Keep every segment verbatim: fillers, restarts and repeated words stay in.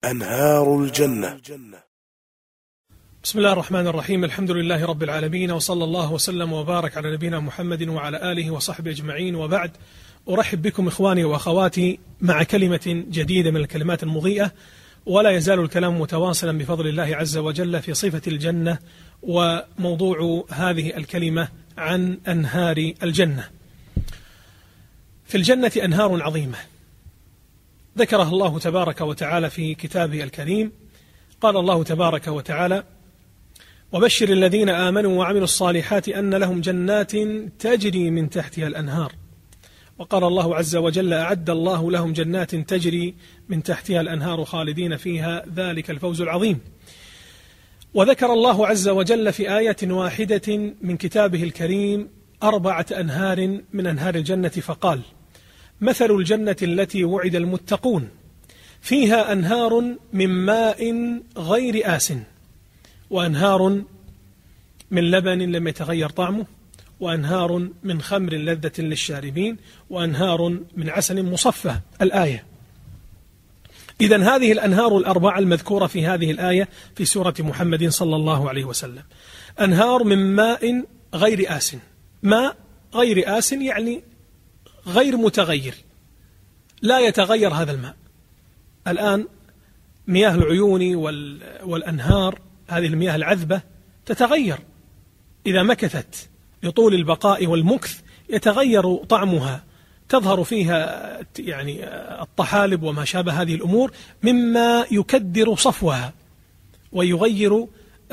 أنهار الجنة. بسم الله الرحمن الرحيم. الحمد لله رب العالمين، وصلى الله وسلم وبارك على نبينا محمد وعلى آله وصحبه أجمعين، وبعد. أرحب بكم إخواني وأخواتي مع كلمة جديدة من الكلمات المضيئة، ولا يزال الكلام متواصلا بفضل الله عز وجل في صفة الجنة، وموضوع هذه الكلمة عن أنهار الجنة. في الجنة أنهار عظيمة ذكرها الله تبارك وتعالى في كتابه الكريم. قال الله تبارك وتعالى: وبشر الذين آمنوا وعملوا الصالحات أن لهم جنات تجري من تحتها الأنهار. وقال الله عز وجل: أعد الله لهم جنات تجري من تحتها الأنهار خالدين فيها ذلك الفوز العظيم. وذكر الله عز وجل في آية واحدة من كتابه الكريم أربعة أنهار من أنهار الجنة، فقال: مثل الجنة التي وعد المتقون فيها أنهار من ماء غير آسن، وأنهار من لبن لم يتغير طعمه، وأنهار من خمر لذة للشاربين، وأنهار من عسل مصفى. الآية. إذن هذه الأنهار الأربعة المذكورة في هذه الآية في سورة محمد صلى الله عليه وسلم أنهار من ماء غير آسن. ماء غير آسن يعني غير متغير، لا يتغير هذا الماء. الآن مياه العيون والأنهار، هذه المياه العذبة، تتغير إذا مكثت لطول البقاء والمكث، يتغير طعمها، تظهر فيها يعني الطحالب وما شابه هذه الأمور مما يكدر صفوها ويغير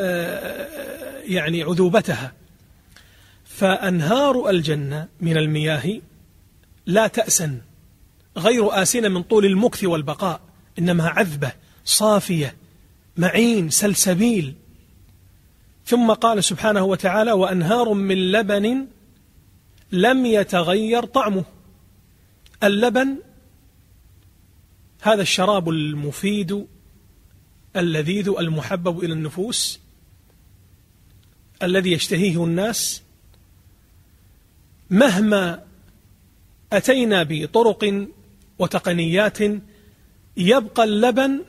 يعني عذوبتها. فأنهار الجنة من المياه لا تأسن، غير آسنة من طول المكث والبقاء، إنما عذبة صافية معين سلسبيل. ثم قال سبحانه وتعالى: وأنهار من لبن لم يتغير طعمه. اللبن هذا الشراب المفيد اللذيذ المحبب إلى النفوس الذي يشتهيه الناس. مهما أتينا بطرق وتقنيات يبقى اللبن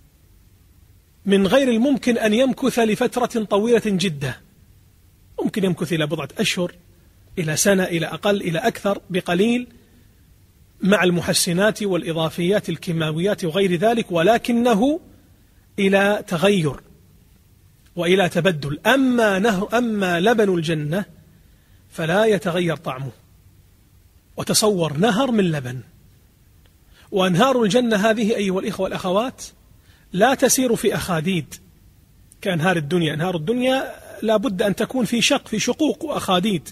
من غير الممكن أن يمكث لفترة طويلة جدا، ممكن يمكث إلى بضعة أشهر، إلى سنة، إلى أقل، إلى أكثر بقليل، مع المحسنات والإضافيات الكيماويات وغير ذلك، ولكنه إلى تغير وإلى تبدل. أما نهر أما لبن الجنة فلا يتغير طعمه. وتصور نهر من لبن. وأنهار الجنة هذه أيها الإخوة والأخوات لا تسير في أخاديد كأنهار الدنيا. أنهار الدنيا لا بد أن تكون في شق في شقوق وأخاديد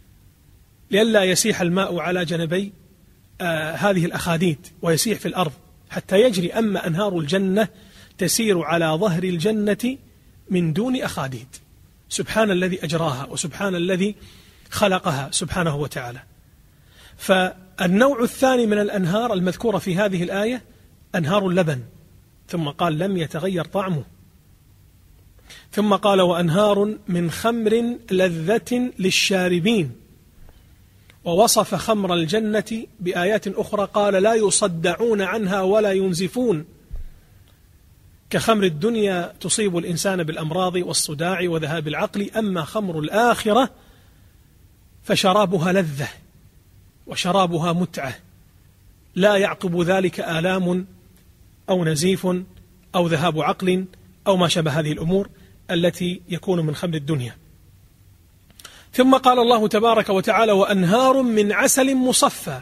لئلا يسيح الماء على جنبي آه هذه الأخاديد ويسيح في الأرض حتى يجري. أما أنهار الجنة تسير على ظهر الجنة من دون أخاديد. سبحان الذي أجراها وسبحان الذي خلقها سبحانه وتعالى. فالنوع الثاني من الأنهار المذكورة في هذه الآية أنهار اللبن، ثم قال لم يتغير طعمه، ثم قال وأنهار من خمر لذة للشاربين. ووصف خمر الجنة بآيات أخرى قال لا يصدعون عنها ولا ينزفون، كخمر الدنيا تصيب الإنسان بالأمراض والصداع وذهاب العقل. أما خمر الآخرة فشرابها لذة وشرابها متعة، لا يعقب ذلك آلام أو نزيف أو ذهاب عقل أو ما شابه هذه الأمور التي يكون من خمر الدنيا. ثم قال الله تبارك وتعالى وأنهار من عسل مصفى.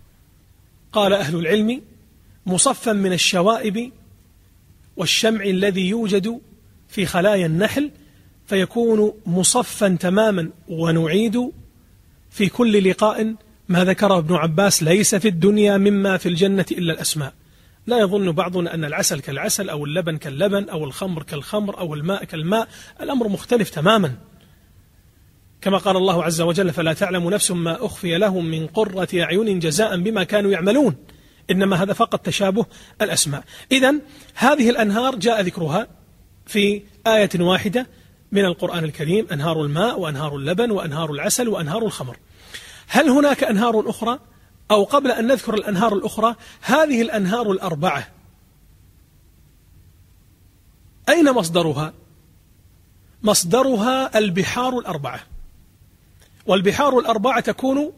قال أهل العلم مصفى من الشوائب والشمع الذي يوجد في خلايا النحل، فيكون مصفى تماما. ونعيد في كل لقاء ما ذكره ابن عباس: ليس في الدنيا مما في الجنة إلا الأسماء. لا يظن بعضنا أن العسل كالعسل أو اللبن كاللبن أو الخمر كالخمر أو الماء كالماء. الأمر مختلف تماما، كما قال الله عز وجل: فلا تعلم نفس ما أخفي لهم من قرة أعين جزاء بما كانوا يعملون. إنما هذا فقط تشابه الأسماء. إذن هذه الأنهار جاء ذكرها في آية واحدة من القرآن الكريم: أنهار الماء وأنهار اللبن وأنهار العسل وأنهار الخمر. هل هناك أنهار أخرى؟ أو قبل أن نذكر الأنهار الأخرى، هذه الأنهار الأربعة أين مصدرها؟ مصدرها البحار الأربعة، والبحار الأربعة تكون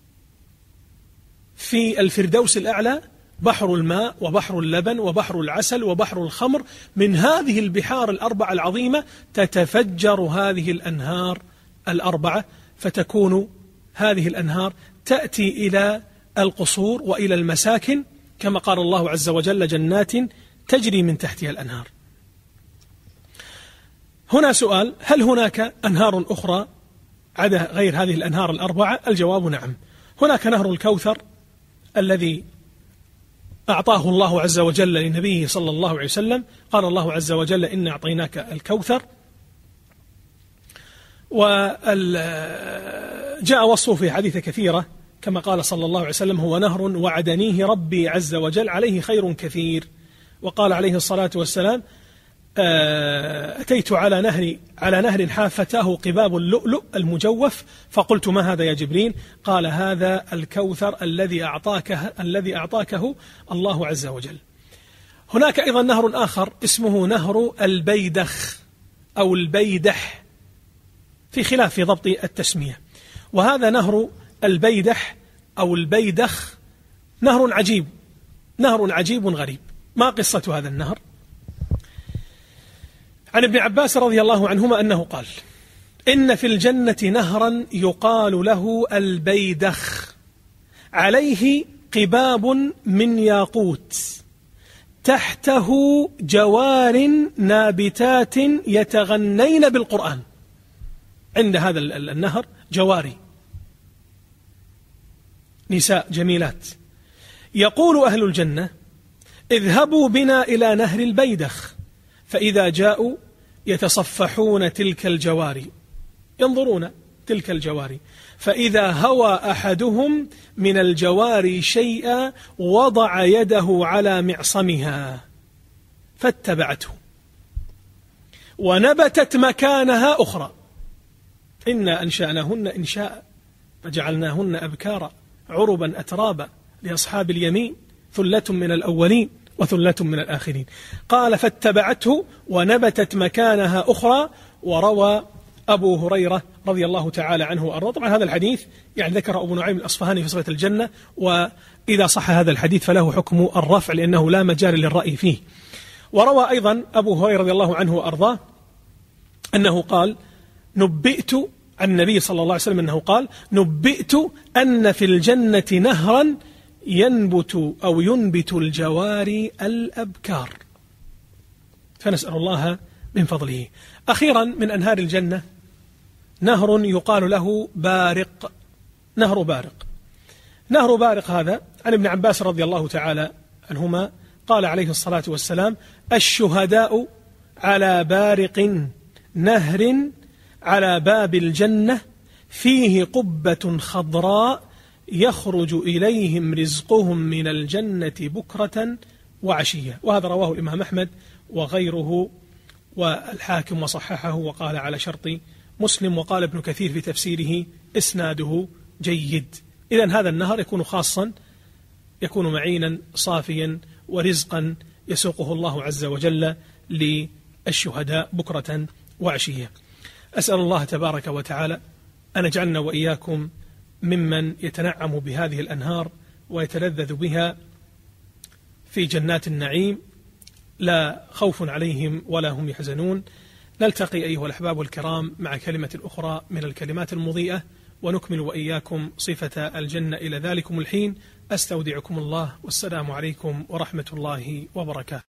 في الفردوس الأعلى، بحر الماء وبحر اللبن وبحر العسل وبحر الخمر. من هذه البحار الأربعة العظيمة تتفجر هذه الأنهار الأربعة، فتكون هذه الأنهار تأتي إلى القصور وإلى المساكن، كما قال الله عز وجل: جنات تجري من تحتها الأنهار. هنا سؤال: هل هناك أنهار أخرى عدا غير هذه الأنهار الأربعة؟ الجواب نعم. هناك نهر الكوثر الذي أعطاه الله عز وجل لنبيه صلى الله عليه وسلم. قال الله عز وجل: إن أعطيناك الكوثر. وجاء وصفه في حديث كثيرة كما قال صلى الله عليه وسلم: هو نهر وعدنيه ربي عز وجل عليه خير كثير. وقال عليه الصلاة والسلام: أتيت على نهر على نهر حافتاه قباب اللؤلؤ المجوف، فقلت: ما هذا يا جبريل؟ قال: هذا الكوثر الذي أعطاك الذي أعطاكه الله عز وجل. هناك أيضا نهر آخر اسمه نهر البيدخ أو البيدح، في خلاف في ضبط التسمية. وهذا نهر البيدح أو البيدخ نهر عجيب، نهر عجيب غريب. ما قصة هذا النهر؟ عن ابن عباس رضي الله عنهما أنه قال: إن في الجنة نهرا يقال له البيدخ، عليه قباب من ياقوت، تحته جوار نابتات يتغنين بالقرآن. عند هذا النهر جواري، نساء جميلات. يقول أهل الجنة: اذهبوا بنا إلى نهر البيدخ. فإذا جاءوا يتصفحون تلك الجواري، ينظرون تلك الجواري، فإذا هوى أحدهم من الجواري شيئا وضع يده على معصمها فاتبعته، ونبتت مكانها أخرى. إنا أنشأناهن إنشاء فجعلناهن أبكارا عربا أترابا لأصحاب اليمين ثلة من الأولين وثلة من الآخرين. قال: فاتبعته ونبتت مكانها أخرى. وروى أبو هريرة رضي الله تعالى عنه وأرضاه. طبعا هذا الحديث يعني ذكر أبو نعيم الأصفهاني في صفة الجنة، وإذا صح هذا الحديث فله حكم الرفع لأنه لا مجال للرأي فيه. وروى أيضا أبو هريرة رضي الله عنه وأرضاه أنه قال: نبئت عن النبي صلى الله عليه وسلم أنه قال: نبئت أن في الجنة نهرا ينبت أو ينبت الجواري الأبكار. فنسأل الله من فضله. أخيرا من أنهار الجنة نهر يقال له بارق، نهر بارق. نهر بارق هذا عن ابن عباس رضي الله تعالى عنهما قال عليه الصلاة والسلام: الشهداء على بارق نهر على باب الجنة فيه قبة خضراء يخرج إليهم رزقهم من الجنة بكرة وعشية. وهذا رواه الإمام أحمد وغيره والحاكم وصححه وقال على شرط مسلم. وقال ابن كثير في تفسيره: إسناده جيد. إذن هذا النهر يكون خاصا، يكون معينا صافيا ورزقا يسوقه الله عز وجل للشهداء بكرة وعشية. أسأل الله تبارك وتعالى أن يجعلنا وإياكم ممن يتنعم بهذه الأنهار ويتلذذ بها في جنات النعيم، لا خوف عليهم ولا هم يحزنون. نلتقي أيها الأحباب الكرام مع كلمة أخرى من الكلمات المضيئة، ونكمل وإياكم صفة الجنة إلى ذلكم الحين. أستودعكم الله، والسلام عليكم ورحمة الله وبركاته.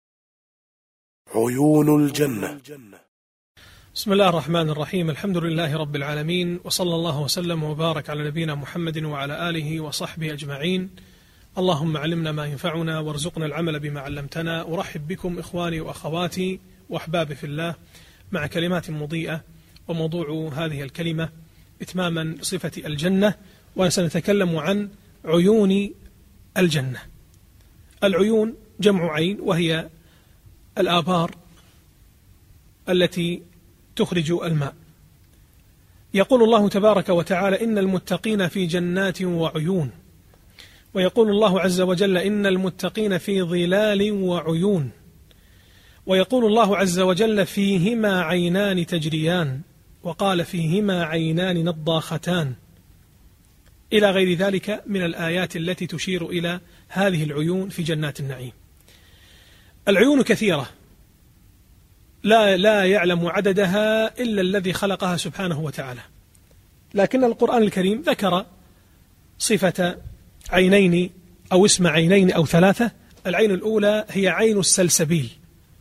عيون الجنة. بسم الله الرحمن الرحيم. الحمد لله رب العالمين، وصلى الله وسلم وبارك على نبينا محمد وعلى آله وصحبه أجمعين. اللهم علمنا ما ينفعنا وارزقنا العمل بما علمتنا. أرحب بكم إخواني وأخواتي وأحبابي في الله مع كلمات مضيئة، وموضوع هذه الكلمة إتماما صفة الجنة، وسنتكلم عن عيون الجنة. العيون جمع عين، وهي الآبار التي تخرج الماء. يقول الله تبارك وتعالى: إن المتقين في جنات وعيون. ويقول الله عز وجل: إن المتقين في ظلال وعيون. ويقول الله عز وجل فيهما عينان تجريان، وقال فيهما عينان نضاختان، إلى غير ذلك من الآيات التي تشير إلى هذه العيون في جنات النعيم. العيون كثيرة لا لا يعلم عددها إلا الذي خلقها سبحانه وتعالى، لكن القرآن الكريم ذكر صفة عينين أو اسم عينين أو ثلاثة. العين الأولى هي عين السلسبيل،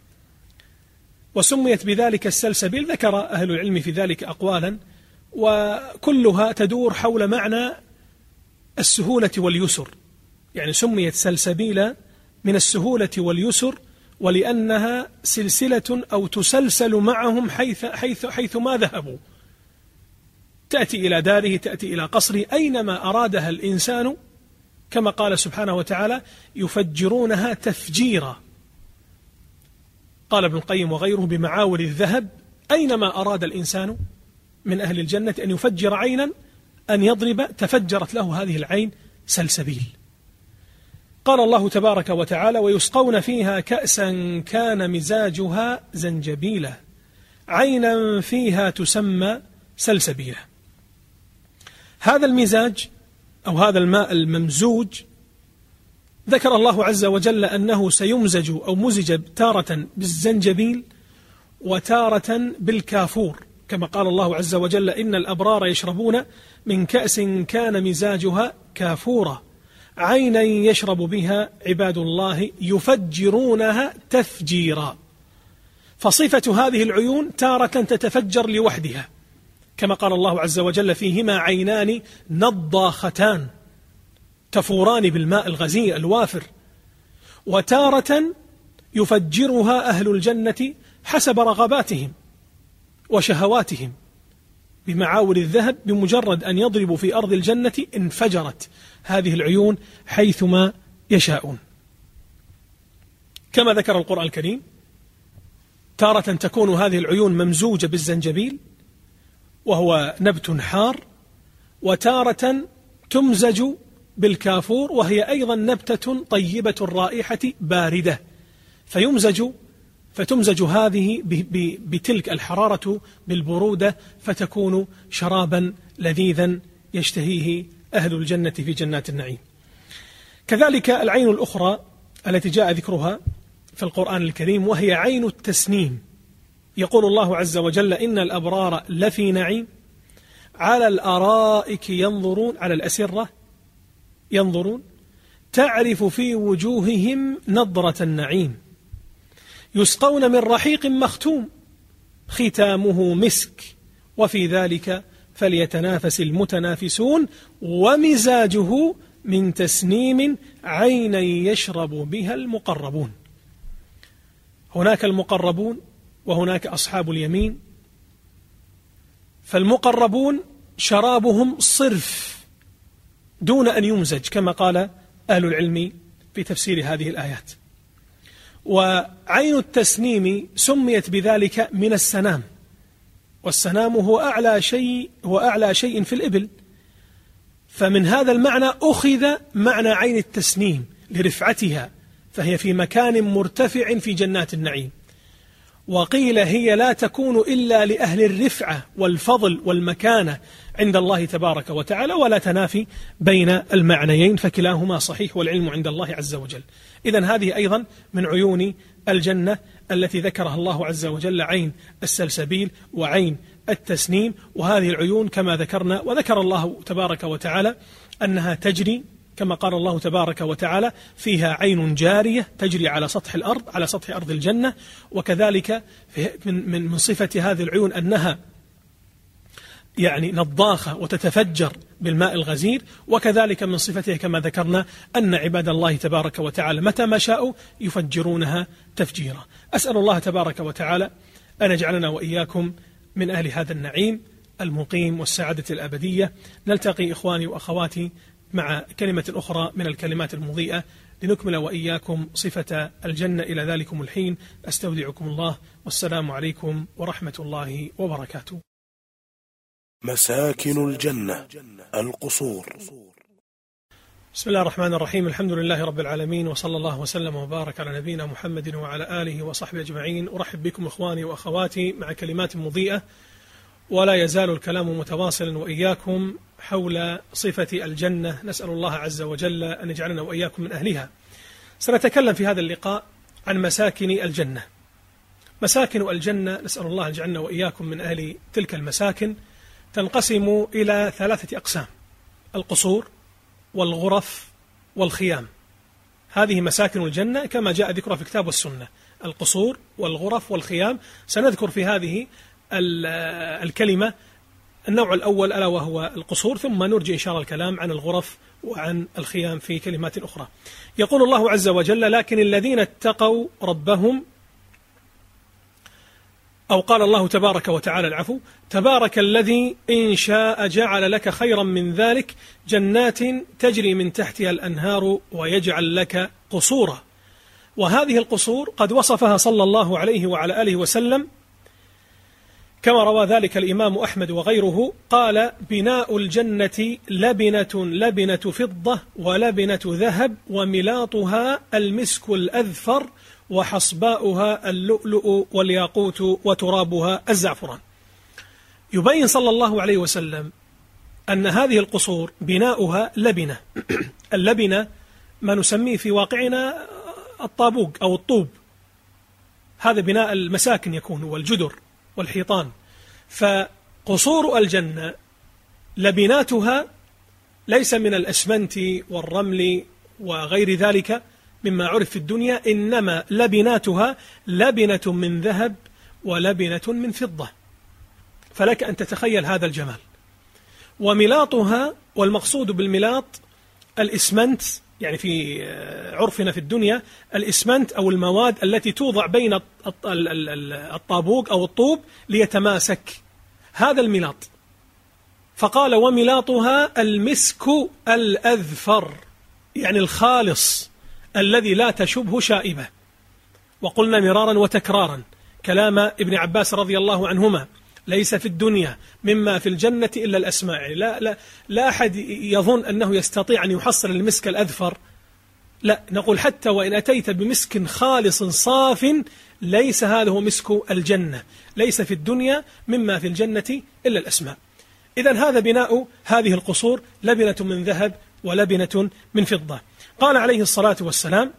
وسميت بذلك السلسبيل، ذكر أهل العلم في ذلك أقوالا، وكلها تدور حول معنى السهولة واليسر، يعني سميت سلسبيلا من السهولة واليسر، ولأنها سلسلة أو تسلسل معهم حيث, حيث, حيث ما ذهبوا، تأتي إلى داره، تأتي إلى قصره، أينما أرادها الإنسان، كما قال سبحانه وتعالى يفجرونها تفجيرا. قال ابن القيم وغيره بمعاول الذهب، أينما أراد الإنسان من أهل الجنة أن يفجر عينا، أن يضرب، تفجرت له هذه العين سلسبيل. قال الله تبارك وتعالى ويسقون فيها كأسا كان مزاجها زنجبيلا عينا فيها تسمى سلسبيلا. هذا المزاج أو هذا الماء الممزوج ذكر الله عز وجل أنه سيمزج أو مزج تارة بالزنجبيل وتارة بالكافور، كما قال الله عز وجل إن الأبرار يشربون من كأس كان مزاجها كافورا عينا يشرب بها عباد الله يفجرونها تفجيرا. فصفة هذه العيون تارة تتفجر لوحدها، كما قال الله عز وجل فيهما عينان نضاختان تفوران بالماء الغزير الوافر، وتارة يفجرها أهل الجنة حسب رغباتهم وشهواتهم بمعاول الذهب، بمجرد أن يضربوا في أرض الجنة انفجرت هذه العيون حيثما يشاءون. كما ذكر القرآن الكريم تارة تكون هذه العيون ممزوجة بالزنجبيل وهو نبت حار، وتارة تمزج بالكافور وهي أيضا نبتة طيبة الرائحة باردة، فيمزج فتمزج هذه بتلك الحرارة بالبرودة فتكون شرابا لذيذا يشتهيه أهل الجنة في جنات النعيم. كذلك العين الأخرى التي جاء ذكرها في القرآن الكريم وهي عين التسنيم. يقول الله عز وجل إن الأبرار لفي نعيم على الأرائك ينظرون، على الأسرة ينظرون تعرف في وجوههم نضرة النعيم يسقون من رحيق مختوم ختامه مسك وفي ذلك فليتنافس المتنافسون ومزاجه من تسنيم عينا يشرب بها المقربون. هناك المقربون وهناك أصحاب اليمين، فالمقربون شرابهم صرف دون أن يمزج، كما قال أهل العلم في تفسير هذه الآيات. وعين التسنيم سميت بذلك من السنام، والسنام هو أعلى شيء هو أعلى شيء في الإبل، فمن هذا المعنى أخذ معنى عين التسنيم لرفعتها، فهي في مكان مرتفع في جنات النعيم. وقيل هي لا تكون إلا لأهل الرفعة والفضل والمكانة عند الله تبارك وتعالى، ولا تنافي بين المعنيين، فكلاهما صحيح والعلم عند الله عز وجل. إذن هذه أيضا من عيون الجنة التي ذكرها الله عز وجل، عين السلسبيل وعين التسنيم. وهذه العيون كما ذكرنا وذكر الله تبارك وتعالى أنها تجري، كما قال الله تبارك وتعالى فيها عين جارية تجري على سطح الأرض على سطح أرض الجنة. وكذلك من من صفة هذه العيون أنها يعني نضاخة وتتفجر بالماء الغزير، وكذلك من صفتها كما ذكرنا أن عباد الله تبارك وتعالى متى ما شاءوا يفجرونها تفجيرا. أسأل الله تبارك وتعالى أن يجعلنا وإياكم من أهل هذا النعيم المقيم والسعادة الأبدية. نلتقي إخواني وأخواتي مع كلمة أخرى من الكلمات المضيئة لنكمل وإياكم صفة الجنة. إلى ذلكم الحين أستودعكم الله، والسلام عليكم ورحمة الله وبركاته. مساكن الجنة القصور. بسم الله الرحمن الرحيم. الحمد لله رب العالمين، وصلى الله وسلم وبارك على نبينا محمد وعلى آله وصحبه أجمعين. أرحب بكم إخواني وأخواتي مع كلمات مضيئة، ولا يزال الكلام متواصلا وإياكم حول صفة الجنة. نسأل الله عز وجل أن يجعلنا وإياكم من أهلها. سنتكلم في هذا اللقاء عن مساكن الجنة. مساكن الجنة نسأل الله أن يجعلنا وإياكم من أهل تلك المساكن تنقسم إلى ثلاثة أقسام: القصور والغرف والخيام. هذه مساكن الجنة كما جاء ذكرها في الكتاب والسنة: القصور والغرف والخيام. سنذكر في هذه الكلمة النوع الأول ألا وهو القصور، ثم نرجع إن شاء الله الكلام عن الغرف وعن الخيام في كلمات أخرى. يقول الله عز وجل: لكن الذين اتقوا ربهم، أو قال الله تبارك وتعالى العفو: تبارك الذي إن شاء جعل لك خيرا من ذلك جنات تجري من تحتها الأنهار ويجعل لك قصورا. وهذه القصور قد وصفها صلى الله عليه وعلى آله وسلم كما روى ذلك الإمام أحمد وغيره، قال: بناء الجنة لبنة لبنة فضة ولبنة ذهب وملاطها المسك الأذفر وحصباؤها اللؤلؤ والياقوت وترابها الزعفران. يبين صلى الله عليه وسلم أن هذه القصور بناؤها لبنة. اللبنة ما نسميه في واقعنا الطابوق أو الطوب، هذا بناء المساكن يكون، والجدر والحيطان. فقصور الجنة لبناتها ليس من الأسمنت والرمل وغير ذلك مما عرف في الدنيا، إنما لبناتها لبنة من ذهب ولبنة من فضة. فلك أن تتخيل هذا الجمال. وملاطها، والمقصود بالملاط الإسمنت، يعني في عرفنا في الدنيا الإسمنت أو المواد التي توضع بين الطابوق أو الطوب ليتماسك، هذا الملاط. فقال: وملاطها المسك الأذفر، يعني الخالص الذي لا تشبه شائبة. وقلنا مرارا وتكرارا كلام ابن عباس رضي الله عنهما: ليس في الدنيا مما في الجنة إلا الأسماء. يعني لا, لا, لا أحد يظن أنه يستطيع أن يحصل المسك الأذفر، لا، نقول حتى وإن أتيت بمسك خالص صاف ليس هذا هو مسك الجنة. ليس في الدنيا مما في الجنة إلا الأسماء. إذن هذا بناء هذه القصور، لبنة من ذهب ولبنة من فضة. قال عليه الصلاة والسلام: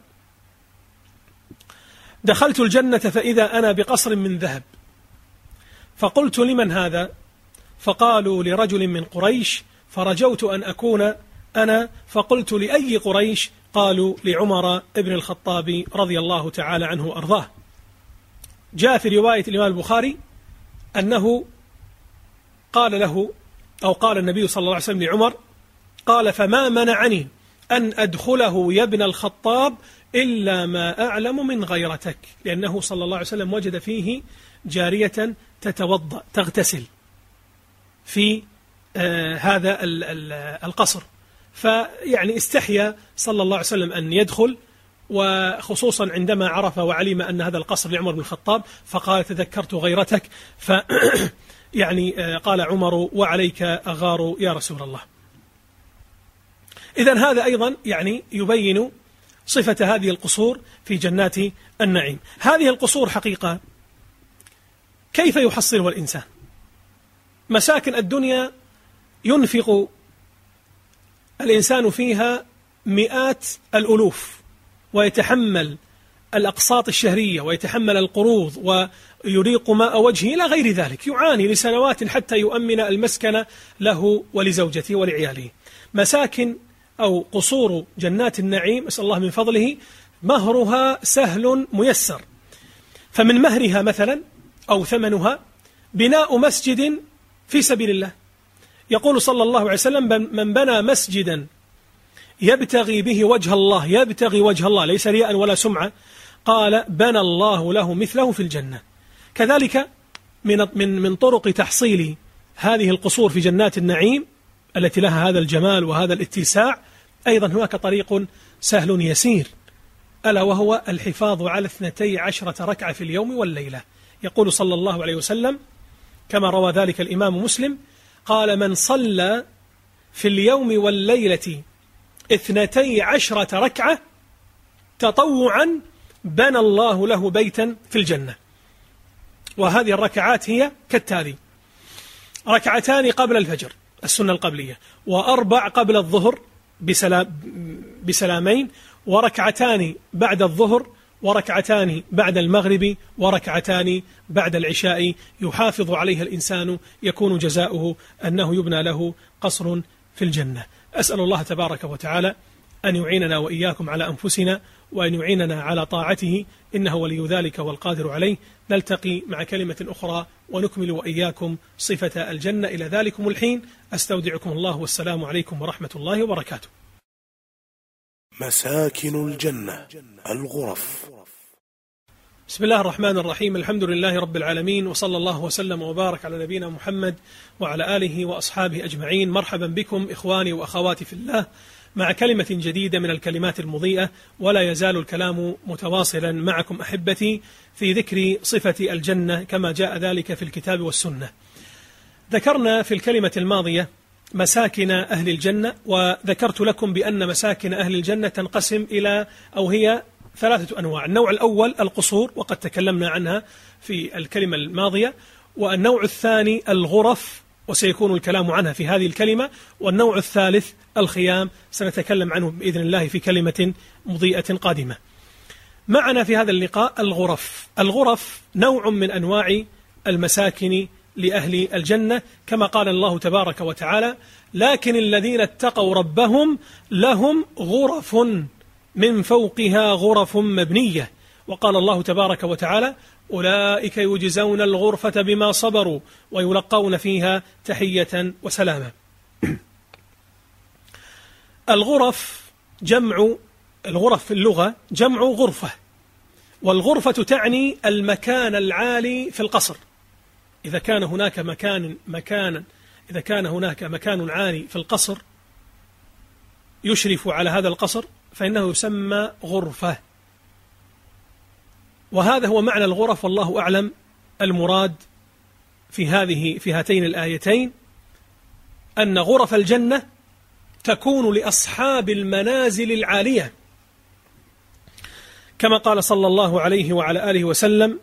دخلت الجنة فإذا أنا بقصر من ذهب، فقلت: لمن هذا؟ فقالوا: لرجل من قريش. فرجوت أن أكون أنا، فقلت: لأي قريش؟ قالوا: لعمر ابن الخطاب رضي الله تعالى عنه وأرضاه. جاء في رواية الإمام البخاري أنه قال له، أو قال النبي صلى الله عليه وسلم لعمر، قال: فما منعني أن أدخله يا ابن الخطاب إلا ما أعلم من غيرتك، لأنه صلى الله عليه وسلم وجد فيه جارية تتوضأ تغتسل في آه هذا ال ال القصر، فيعني استحيا صلى الله عليه وسلم أن يدخل، وخصوصا عندما عرف وعلم أن هذا القصر لعمر بن الخطاب، فقال: تذكرت غيرتك، ف يعني آه قال عمر: وعليك أغار يا رسول الله. إذن هذا أيضا يعني يبين صفة هذه القصور في جنات النعيم. هذه القصور حقيقة كيف يحصلها الإنسان؟ مساكن الدنيا ينفق الإنسان فيها مئات الألوف، ويتحمل الأقساط الشهرية، ويتحمل القروض، ويريق ماء وجهه إلى غير ذلك، يعاني لسنوات حتى يؤمن المسكن له ولزوجته ولعياله. مساكن أو قصور جنات النعيم أسأل الله من فضله مهرها سهل ميسر. فمن مهرها مثلا أو ثمنها بناء مسجد في سبيل الله. يقول صلى الله عليه وسلم: من بنى مسجدا يبتغي به وجه الله، يبتغي وجه الله ليس رياء ولا سمعة، قال: بنى الله له مثله في الجنة. كذلك من من من طرق تحصيل هذه القصور في جنات النعيم التي لها هذا الجمال وهذا الاتساع، أيضا هناك طريق سهل يسير، ألا وهو الحفاظ على اثنتي عشرة ركعة في اليوم والليلة. يقول صلى الله عليه وسلم كما روى ذلك الإمام مسلم، قال: من صلى في اليوم والليلة اثنتي عشرة ركعة تطوعا بنى الله له بيتا في الجنة. وهذه الركعات هي كالتالي: ركعتان قبل الفجر السنة القبلية، وأربع قبل الظهر بسلام بسلامين، وركعتان بعد الظهر، وركعتان بعد المغرب، وركعتان بعد العشاء يحافظ عليها الإنسان يكون جزاؤه أنه يبنى له قصر في الجنة. أسأل الله تبارك وتعالى أن يعيننا وإياكم على أنفسنا، وأن يعيننا على طاعته، إنه ولي ذلك والقادر عليه. نلتقي مع كلمة أخرى ونكمل وإياكم صفة الجنة. إلى ذلكم الحين أستودعكم الله، والسلام عليكم ورحمة الله وبركاته. مساكن الجنة الغرف. بسم الله الرحمن الرحيم، الحمد لله رب العالمين، وصلى الله وسلم وبارك على نبينا محمد وعلى آله وأصحابه أجمعين. مرحبا بكم إخواني وأخواتي في الله مع كلمة جديدة من الكلمات المضيئة، ولا يزال الكلام متواصلا معكم أحبتي في ذكر صفة الجنة كما جاء ذلك في الكتاب والسنة. ذكرنا في الكلمة الماضية مساكن أهل الجنة، وذكرت لكم بأن مساكن أهل الجنة تنقسم إلى أو هي ثلاثة أنواع. النوع الأول القصور، وقد تكلمنا عنها في الكلمة الماضية، والنوع الثاني الغرف، وسيكون الكلام عنها في هذه الكلمة، والنوع الثالث الخيام، سنتكلم عنه بإذن الله في كلمة مضيئة قادمة. معنا في هذا اللقاء الغرف. الغرف نوع من أنواع المساكن لأهل الجنة، كما قال الله تبارك وتعالى: لكن الذين اتقوا ربهم لهم غرف من فوقها غرف مبنية. وقال الله تبارك وتعالى: أولئك يجزون الغرفة بما صبروا ويلقون فيها تحية وسلاما. الغرف جمع الغرف في اللغة جمع غرفة، والغرفة تعني المكان العالي في القصر. إذا كان هناك مكان مكانا إذا كان هناك مكان عالي في القصر يشرف على هذا القصر فإنه يسمى غرفة. وهذا هو معنى الغرف، والله أعلم المراد في هذه في هاتين الآيتين أن غرف الجنة تكون لأصحاب المنازل العالية، كما قال صلى الله عليه وعلى آله وسلم: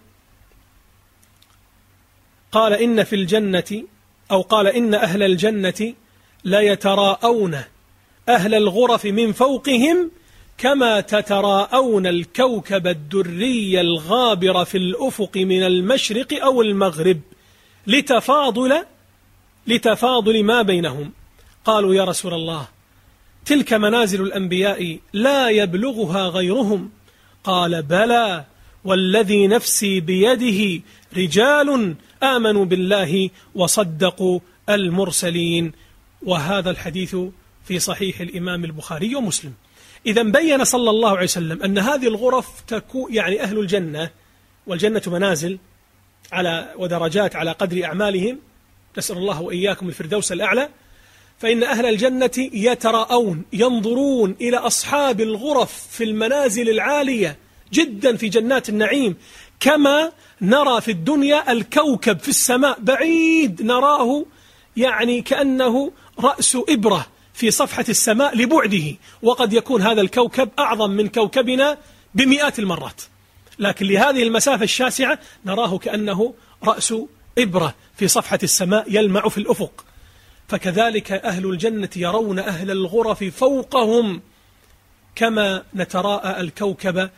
قال إن في الجنة أو قال إن أهل الجنة لا يتراءون أهل الغرف من فوقهم كما تتراءون الكوكب الدري الغابر في الأفق من المشرق أو المغرب لتفاضل لتفاضل ما بينهم. قالوا يا رسول الله تلك منازل الأنبياء لا يبلغها غيرهم. قال بلى والذي نفسي بيده رجال آمنوا بالله وصدقوا المرسلين. وهذا الحديث في صحيح الإمام البخاري ومسلم. إذا بين صلى الله عليه وسلم أن هذه الغرف تكون يعني أهل الجنة، والجنة منازل على ودرجات على قدر أعمالهم، نسأل الله وإياكم الفردوس الأعلى. فإن أهل الجنة يتراءون ينظرون إلى أصحاب الغرف في المنازل العالية جدا في جنات النعيم، كما نرى في الدنيا الكوكب في السماء بعيد نراه يعني كأنه رأس إبرة في صفحة السماء لبعده، وقد يكون هذا الكوكب أعظم من كوكبنا بمئات المرات، لكن لهذه المسافة الشاسعة نراه كأنه رأس إبرة في صفحة السماء يلمع في الأفق. فكذلك أهل الجنة يرون أهل الغرف فوقهم كما نتراءى الكوكب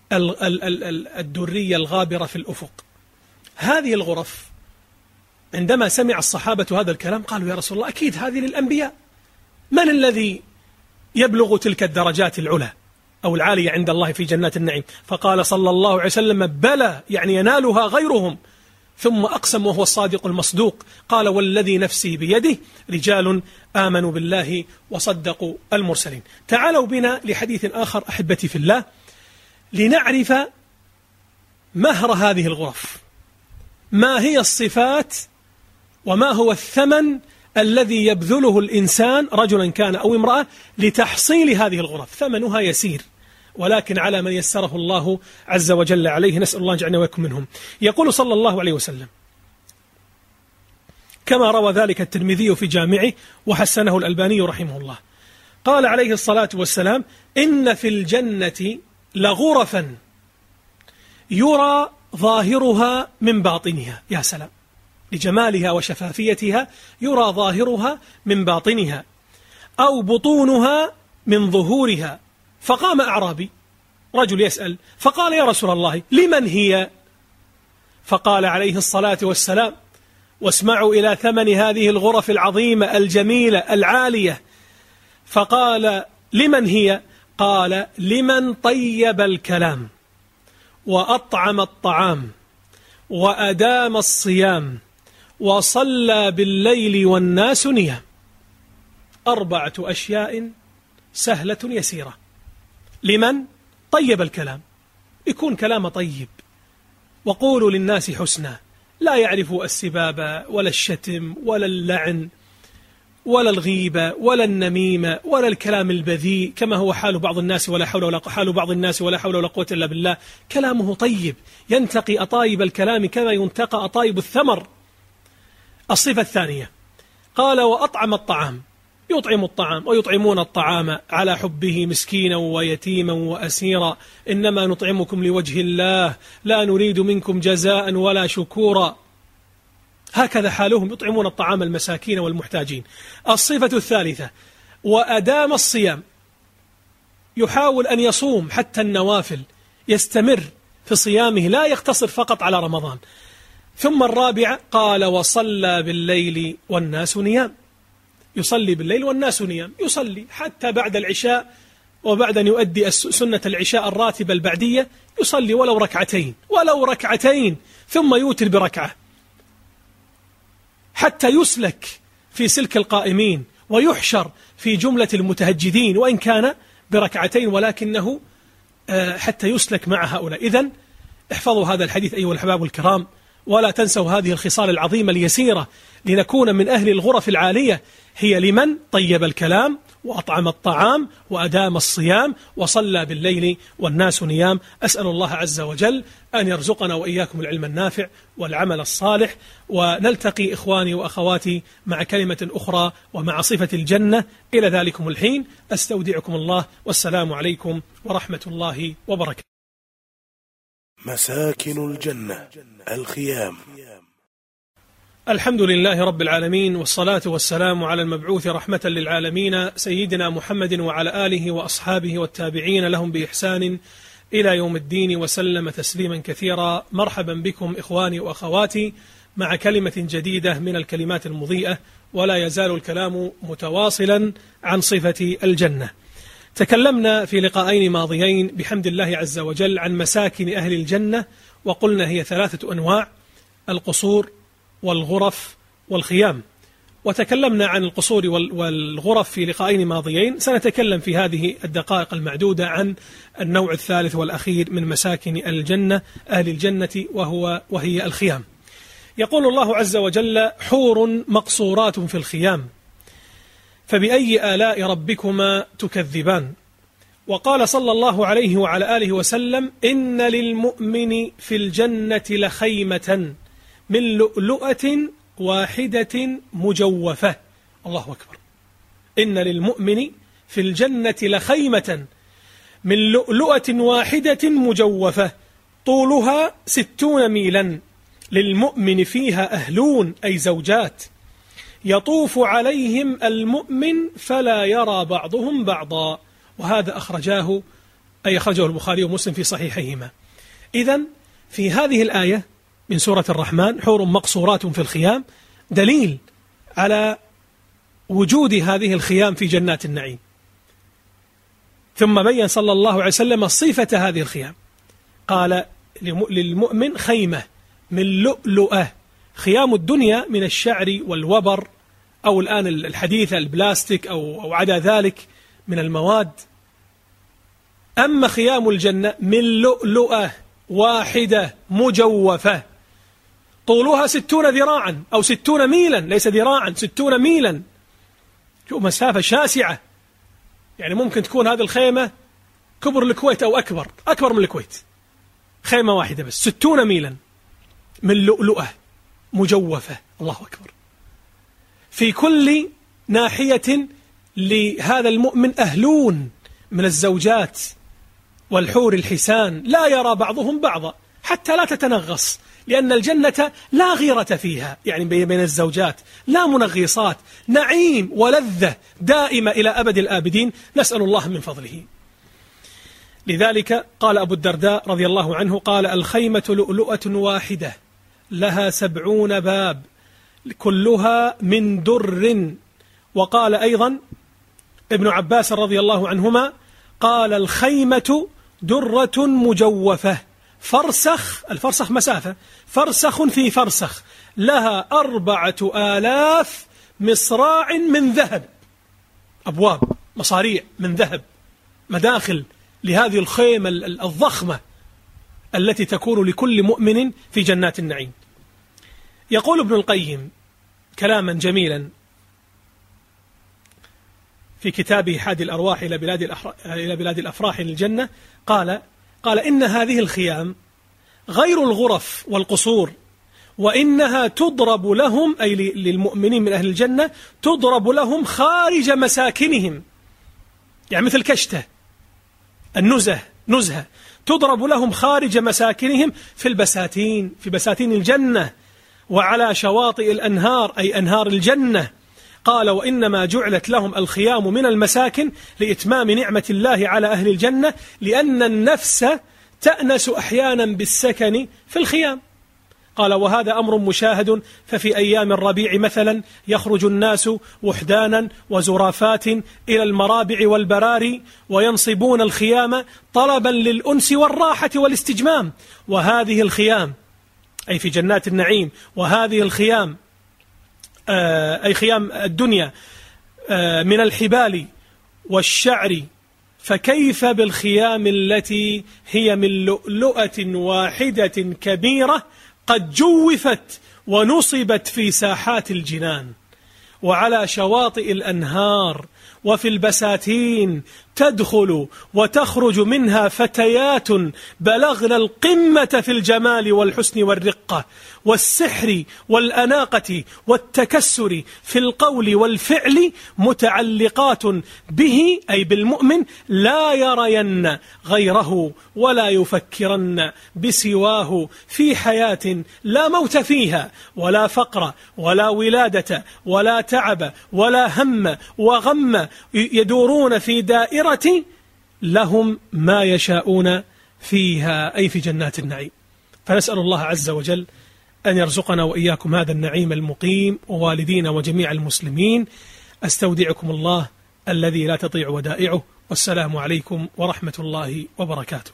الدري الغابر في الأفق. هذه الغرف عندما سمع الصحابة هذا الكلام قالوا يا رسول الله أكيد هذه للأنبياء، من الذي يبلغ تلك الدرجات العلى أو العالية عند الله في جنات النعيم؟ فقال صلى الله عليه وسلم بلى، يعني ينالها غيرهم. ثم أقسم وهو الصادق المصدوق قال والذي نفسي بيده رجال آمنوا بالله وصدقوا المرسلين. تعالوا بنا لحديث آخر أحبتي في الله لنعرف مهر هذه الغرف، ما هي الصفات وما هو الثمن الذي يبذله الإنسان رجلا كان أو امرأة لتحصيل هذه الغرف. ثمنها يسير، ولكن على من يسره الله عز وجل عليه، نسأل الله يجعلنا ويكون منهم. يقول صلى الله عليه وسلم كما روى ذلك الترمذي في جامعه وحسنه الألباني رحمه الله: قال عليه الصلاة والسلام: إن في الجنة لغرفا يرى ظاهرها من باطنها. يا سلام، لجمالها وشفافيتها يرى ظاهرها من باطنها، أو بطونها من ظهورها. فقام أعرابي، رجل يسأل، فقال: يا رسول الله، لمن هي؟ فقال عليه الصلاة والسلام: واسمعوا إلى ثمن هذه الغرف العظيمة الجميلة العالية. فقال: لمن هي؟ قال: لمن طيب الكلام وأطعم الطعام وأدام الصيام وصلى بالليل والناس نيام. أربعة أشياء سهلة يسيرة. لمن طيب الكلام، يكون كلام طيب، وقولوا للناس حسنا، لا يعرفوا السباب ولا الشتم ولا اللعن ولا الغيبة ولا النميمة ولا الكلام البذيء كما هو حال بعض الناس ولا حول ولا حال بعض الناس ولا حول ولا قوة إلا بالله. كلامه طيب، ينتقي أطايب الكلام كما ينتقى أطايب الثمر. الصفة الثانية قال: وأطعم الطعام، يطعم الطعام ويطعمون الطعام على حبه مسكينا ويتيما وأسيرا، إنما نطعمكم لوجه الله لا نريد منكم جزاء ولا شكورا. هكذا حالهم، يطعمون الطعام المساكين والمحتاجين. الصفة الثالثة: وأدام الصيام، يحاول أن يصوم حتى النوافل، يستمر في صيامه، لا يقتصر فقط على رمضان. ثم الرابعة قال: وصلى بالليل والناس نيام، يصلي بالليل والناس نيام، يصلي حتى بعد العشاء، وبعد أن يؤدي سنة العشاء الراتبة البعدية يصلي ولو ركعتين ولو ركعتين ثم يوتر بركعة، حتى يسلك في سلك القائمين ويحشر في جملة المتهجدين، وإن كان بركعتين ولكنه حتى يسلك مع هؤلاء. إذن احفظوا هذا الحديث أيها الأحباب الكرام، ولا تنسوا هذه الخصال العظيمة اليسيرة لنكون من أهل الغرف العالية. هي لمن طيب الكلام وأطعم الطعام وأدام الصيام وصلى بالليل والناس نيام. أسأل الله عز وجل أن يرزقنا وإياكم العلم النافع والعمل الصالح، ونلتقي إخواني وأخواتي مع كلمة أخرى ومع صفة الجنة. إلى ذلكم الحين أستودعكم الله، والسلام عليكم ورحمة الله وبركاته. مساكن الجنة، الخيام. الحمد لله رب العالمين، والصلاة والسلام على المبعوث رحمة للعالمين سيدنا محمد وعلى آله وأصحابه والتابعين لهم بإحسان إلى يوم الدين، وسلم تسليما كثيرا. مرحبا بكم إخواني وأخواتي مع كلمة جديدة من الكلمات المضيئة، ولا يزال الكلام متواصلا عن صفة الجنة. تكلمنا في لقاءين ماضيين بحمد الله عز وجل عن مساكن أهل الجنة، وقلنا هي ثلاثة أنواع: القصور والغرف والخيام. وتكلمنا عن القصور والغرف في لقاءين ماضيين. سنتكلم في هذه الدقائق المعدودة عن النوع الثالث والأخير من مساكن الجنة أهل الجنة، وهو وهي الخيام. يقول الله عز وجل: حور مقصورات في الخيام فبأي آلاء ربكما تكذبان. وقال صلى الله عليه وعلى آله وسلم: إن للمؤمن في الجنة لخيمة من لؤلؤة واحدة مجوفة. الله أكبر. إن للمؤمن في الجنة لخيمة من لؤلؤة واحدة مجوفة طولها ستون ميلا، للمؤمن فيها أهلون أي زوجات، يطوف عليهم المؤمن فلا يرى بعضهم بعضا. وهذا أخرجاه أي أخرجه البخاري ومسلم في صحيحيهما. إذن في هذه الآية من سورة الرحمن حور مقصورات في الخيام دليل على وجود هذه الخيام في جنات النعيم. ثم بين صلى الله عليه وسلم صفة هذه الخيام، قال: للمؤمن خيمة من لؤلؤة. خيام الدنيا من الشعر والوبر، أو الآن الحديثة البلاستيك أو, أو عدا ذلك من المواد. أما خيام الجنة من لؤلؤة واحدة مجوفة طولها ستون ذراعا أو ستون ميلا، ليس ذراعا، ستون ميلا، مسافة شاسعة. يعني ممكن تكون هذه الخيمة كبر الكويت أو أكبر أكبر من الكويت، خيمة واحدة بس ستون ميلا من لؤلؤة مجوفة. الله أكبر. في كل ناحية لهذا المؤمن أهلون من الزوجات والحور الحسان لا يرى بعضهم بعضا حتى لا تتنغص، لأن الجنة لا غيرة فيها، يعني بين الزوجات لا منغصات، نعيم ولذة دائمة إلى أبد الآبدين، نسأل الله من فضله. لذلك قال أبو الدرداء رضي الله عنه قال: الخيمة لؤلؤة واحدة لها سبعون باب كلها من در. وقال أيضا ابن عباس رضي الله عنهما قال: الخيمة درة مجوفة فرسخ، الفرسخ مسافة، فرسخ في فرسخ، لها أربعة آلاف مصراع من ذهب، أبواب مصاريع من ذهب، مداخل لهذه الخيمة الضخمة التي تكون لكل مؤمن في جنات النعيم. يقول ابن القيم كلاما جميلا في كتابه حادي الأرواح إلى بلاد إلى بلاد الأفراح للجنة، قال قال إن هذه الخيام غير الغرف والقصور، وإنها تضرب لهم، أي للمؤمنين من أهل الجنة، تضرب لهم خارج مساكنهم، يعني مثل كشتة النزه نزهة، تضرب لهم خارج مساكنهم في البساتين، في بساتين الجنة، وعلى شواطئ الأنهار، أي أنهار الجنة. قال: وإنما جعلت لهم الخيام من المساكن لإتمام نعمة الله على أهل الجنة، لأن النفس تأنس أحيانا بالسكن في الخيام. قال: وهذا أمر مشاهد، ففي أيام الربيع مثلا يخرج الناس وحدانا وزرافات إلى المرابع والبراري وينصبون الخيام طلبا للأنس والراحة والاستجمام. وهذه الخيام، أي في جنات النعيم، وهذه الخيام أي خيام الدنيا من الحبال والشعر، فكيف بالخيام التي هي من لؤلؤة واحدة كبيرة قد جوفت ونصبت في ساحات الجنان وعلى شواطئ الأنهار وفي البساتين، تدخل وتخرج منها فتيات بلغن القمة في الجمال والحسن والرقة والسحر والأناقة والتكسر في القول والفعل، متعلقات به، أي بالمؤمن، لا يرين غيره ولا يفكرن بسواه، في حياة لا موت فيها ولا فقر ولا ولادة ولا تعب ولا هم وغم، يدورون في دائرة لهم ما يشاءون فيها، أي في جنات النعيم. فنسأل الله عز وجل أن يرزقنا وإياكم هذا النعيم المقيم، ووالدينا وجميع المسلمين. أستودعكم الله الذي لا تضيع ودائعه، والسلام عليكم ورحمة الله وبركاته.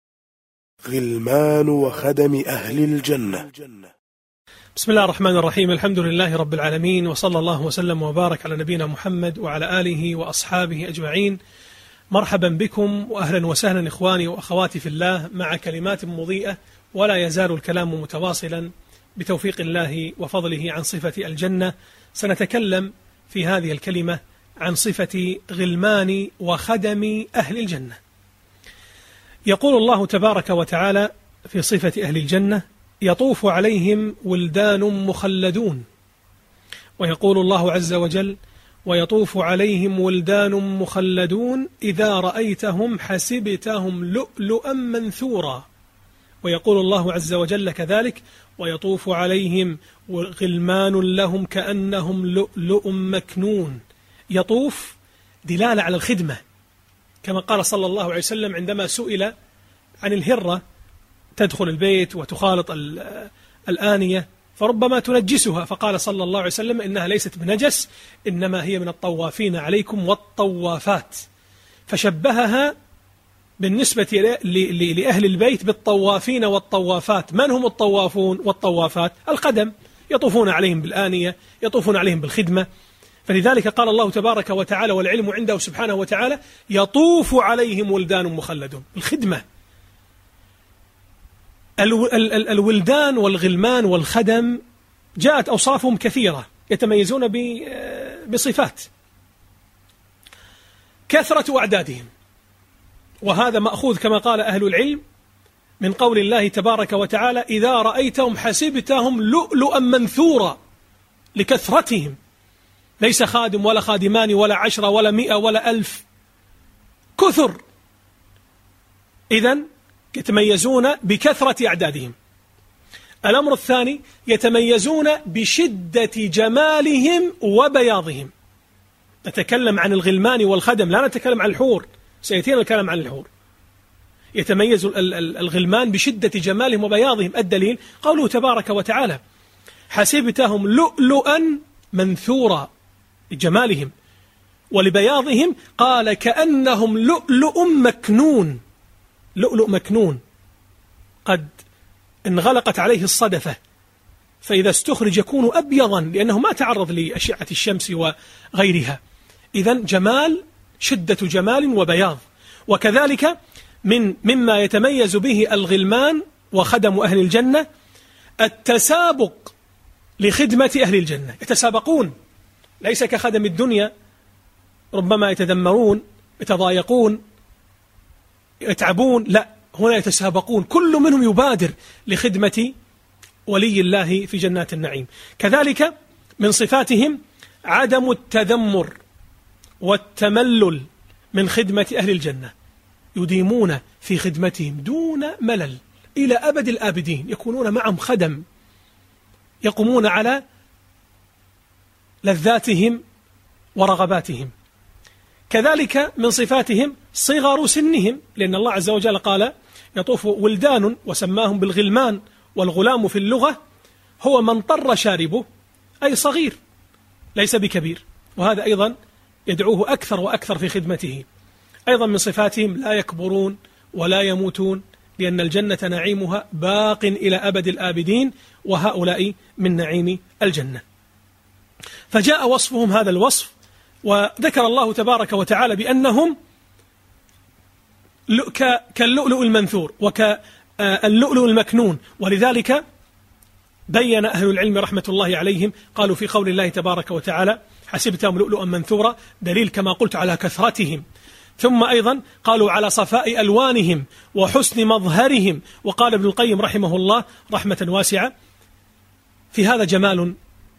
غلمان وخدم أهل الجنة. بسم الله الرحمن الرحيم، الحمد لله رب العالمين، وصلى الله وسلم وبارك على نبينا محمد وعلى آله وأصحابه أجمعين. مرحبا بكم وأهلا وسهلا إخواني وأخواتي في الله، مع كلمات مضيئة ولا يزال الكلام متواصلا بتوفيق الله وفضله عن صفة الجنة. سنتكلم في هذه الكلمة عن صفة غلمان وخدم أهل الجنة. يقول الله تبارك وتعالى في صفة أهل الجنة: يطوف عليهم ولدان مخلدون. ويقول الله عز وجل: ويطوف عليهم ولدان مخلدون إذا رأيتهم حسبتهم لؤلؤا منثورا. ويقول الله عز وجل كذلك: ويطوف عليهم غلمان لهم كأنهم لؤلؤ مكنون. يطوف دلالة على الخدمة، كما قال صلى الله عليه وسلم عندما سئل عن الهرة تدخل البيت وتخالط الآنية فربما تنجسها، فقال صلى الله عليه وسلم: إنها ليست بنجس، إنما هي من الطوافين عليكم والطوافات. فشبهها بالنسبة لأهل البيت بالطوافين والطوافات. من هم الطوافون والطوافات؟ القدم، يطوفون عليهم بالآنية، يطوفون عليهم بالخدمة. فلذلك قال الله تبارك وتعالى والعلم عنده سبحانه وتعالى: يطوف عليهم ولدان مخلدون، الخدمة. الولدان والغلمان والخدم جاءت أوصافهم كثيرة يتميزون بصفات، كثرة أعدادهم، وهذا مأخوذ كما قال أهل العلم من قول الله تبارك وتعالى: إذا رأيتهم حسبتهم لؤلؤا منثورا، لكثرتهم ليس خادم ولا خادمان ولا عشرة ولا مئة ولا ألف، كثر. إذن يتميزون بكثرة أعدادهم. الأمر الثاني يتميزون بشدة جمالهم وبياضهم. نتكلم عن الغلمان والخدم، لا نتكلم عن الحور، سيأتينا الكلام عن الحور. يتميز الغلمان بشدة جمالهم وبياضهم. الدليل قوله تبارك وتعالى: حسبتهم لؤلؤا منثورا، لجمالهم ولبياضهم، قال كأنهم لؤلؤ مكنون. لؤلؤ مكنون قد انغلقت عليه الصدفة، فإذا استخرج يكون أبيضا لأنه ما تعرض لأشعة الشمس وغيرها. إذن جمال، شدة جمال وبياض. وكذلك من مما يتميز به الغلمان وخدم أهل الجنة التسابق لخدمة أهل الجنة. يتسابقون، ليس كخدم الدنيا ربما يتذمرون، يتضايقون، يتعبون، لا، هنا يتسابقون، كل منهم يبادر لخدمة ولي الله في جنات النعيم. كذلك من صفاتهم عدم التذمر والتملل من خدمة أهل الجنة، يديمون في خدمتهم دون ملل إلى أبد الآبدين، يكونون معهم خدم يقومون على لذاتهم ورغباتهم. كذلك من صفاتهم صغر سنهم، لأن الله عز وجل قال: يطوف ولدان وسماهم بالغلمان، والغلام في اللغة هو من طر شاربه، أي صغير ليس بكبير، وهذا أيضا يدعوه أكثر وأكثر في خدمته. أيضا من صفاتهم لا يكبرون ولا يموتون، لأن الجنة نعيمها باق إلى أبد الآبدين، وهؤلاء من نعيم الجنة. فجاء وصفهم هذا الوصف، وذكر الله تبارك وتعالى بأنهم كاللؤلؤ المنثور وكاللؤلؤ المكنون. ولذلك بين أهل العلم رحمة الله عليهم، قالوا في قول الله تبارك وتعالى: حسبتهم لؤلؤا منثورا، دليل كما قلت على كثرتهم. ثم أيضا قالوا على صفاء ألوانهم وحسن مظهرهم. وقال ابن القيم رحمه الله رحمة واسعة: في هذا جمال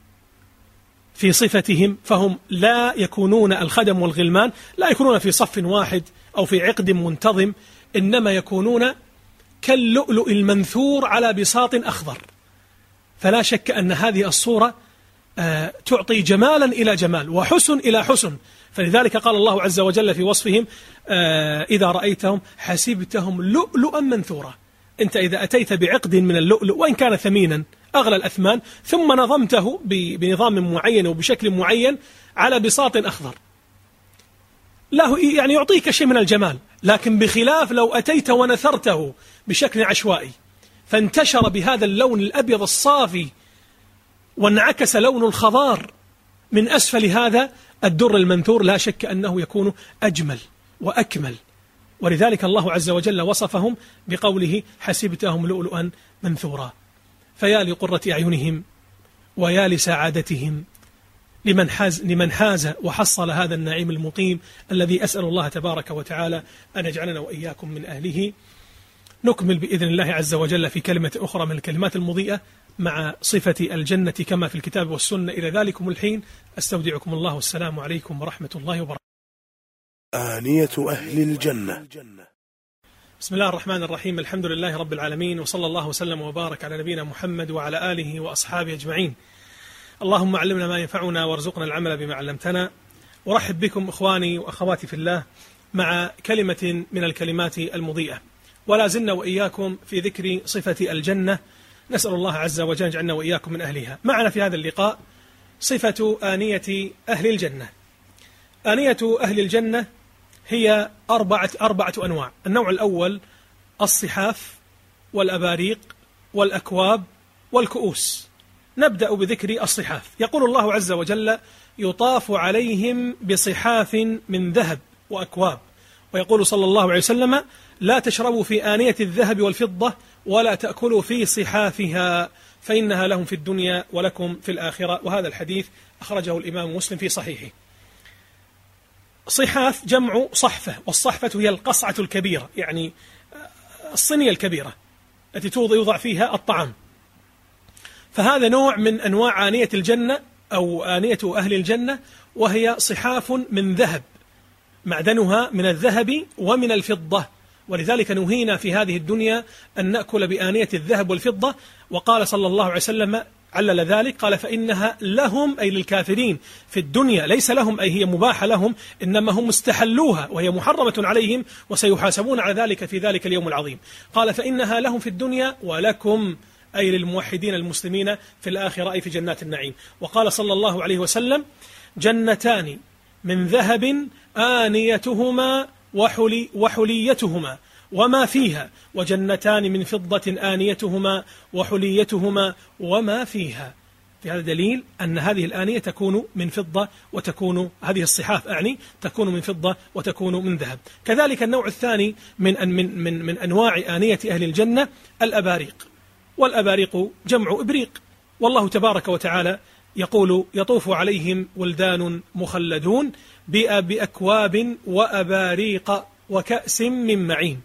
في صفتهم، فهم لا يكونون الخدم والغلمان لا يكونون في صف واحد أو في عقد منتظم، إنما يكونون كاللؤلؤ المنثور على بساط أخضر. فلا شك أن هذه الصورة آه تعطي جمالا إلى جمال وحسن إلى حسن. فلذلك قال الله عز وجل في وصفهم: آه إذا رأيتهم حسبتهم لؤلؤا منثورا. أنت إذا أتيت بعقد من اللؤلؤ وإن كان ثمينا أغلى الأثمان، ثم نظمته بنظام معين وبشكل معين على بساط أخضر، له يعني يعطيك شيء من الجمال. لكن بخلاف لو أتيت ونثرته بشكل عشوائي فانتشر بهذا اللون الأبيض الصافي وانعكس لون الخضار من أسفل هذا الدر المنثور، لا شك أنه يكون أجمل وأكمل. ولذلك الله عز وجل وصفهم بقوله: حسبتهم لؤلؤا منثورا. فيا لقرة أعينهم ويا لسعادتهم لمن حاز, لمن حاز وحصل هذا النعيم المقيم، الذي أسأل الله تبارك وتعالى أن يجعلنا وإياكم من أهله. نكمل بإذن الله عز وجل في كلمة أخرى من الكلمات المضيئة مع صفة الجنة كما في الكتاب والسنة. إلى ذلكم الحين أستودعكم الله، والسلام عليكم ورحمة الله وبركاته. آنية أهل الجنة. بسم الله الرحمن الرحيم، الحمد لله رب العالمين، وصلى الله وسلم وبارك على نبينا محمد وعلى آله وأصحابه أجمعين. اللهم علمنا ما ينفعنا وارزقنا العمل بما علمتنا. أرحب بكم إخواني وأخواتي في الله مع كلمة من الكلمات المضيئة، ولا زلنا وإياكم في ذكر صفة الجنة. نسأل الله عز وجل أن يجعلنا وإياكم من أهلها. معنا في هذا اللقاء صفة آنية أهل الجنة. آنية أهل الجنة هي أربعة, أربعة أنواع. النوع الأول الصحاف والأباريق والأكواب والكؤوس. نبدأ بذكر الصحاف. يقول الله عز وجل: يطاف عليهم بصحاف من ذهب وأكواب. ويقول صلى الله عليه وسلم: لا تشربوا في آنية الذهب والفضة ولا تأكلوا في صحافها فإنها لهم في الدنيا ولكم في الآخرة. وهذا الحديث أخرجه الإمام مسلم في صحيحه. صحاف جمع صحفة، والصحفة هي القصعة الكبيرة، يعني الصينية الكبيرة التي توضع يوضع فيها الطعام. فهذا نوع من أنواع آنية الجنة أو آنية أهل الجنة وهي صحاف من ذهب، معدنها من الذهب ومن الفضة، ولذلك نهينا في هذه الدنيا أن نأكل بآنية الذهب والفضة. وقال صلى الله عليه وسلم علل ذلك، قال فإنها لهم أي للكافرين في الدنيا، ليس لهم أي هي مباحة لهم، إنما هم استحلوها وهي محرمة عليهم وسيحاسبون على ذلك في ذلك اليوم العظيم. قال فإنها لهم في الدنيا ولكم أي للموحدين المسلمين في الآخرة أي في جنات النعيم. وقال صلى الله عليه وسلم جنتان من ذهب آنيتهما وحلي وحليتهما وما فيها، وجنتان من فضة آنيتهما وحليتهما وما فيها. في هذا دليل أن هذه الآنية تكون من فضة وتكون هذه الصحاف أعني تكون من فضة وتكون من ذهب. كذلك النوع الثاني من من من, من أنواع آنية أهل الجنة الأباريق، والأباريق جمع إبريق. والله تبارك وتعالى يقول يطوف عليهم ولدان مخلدون بأكواب وأباريق وكأس من معين.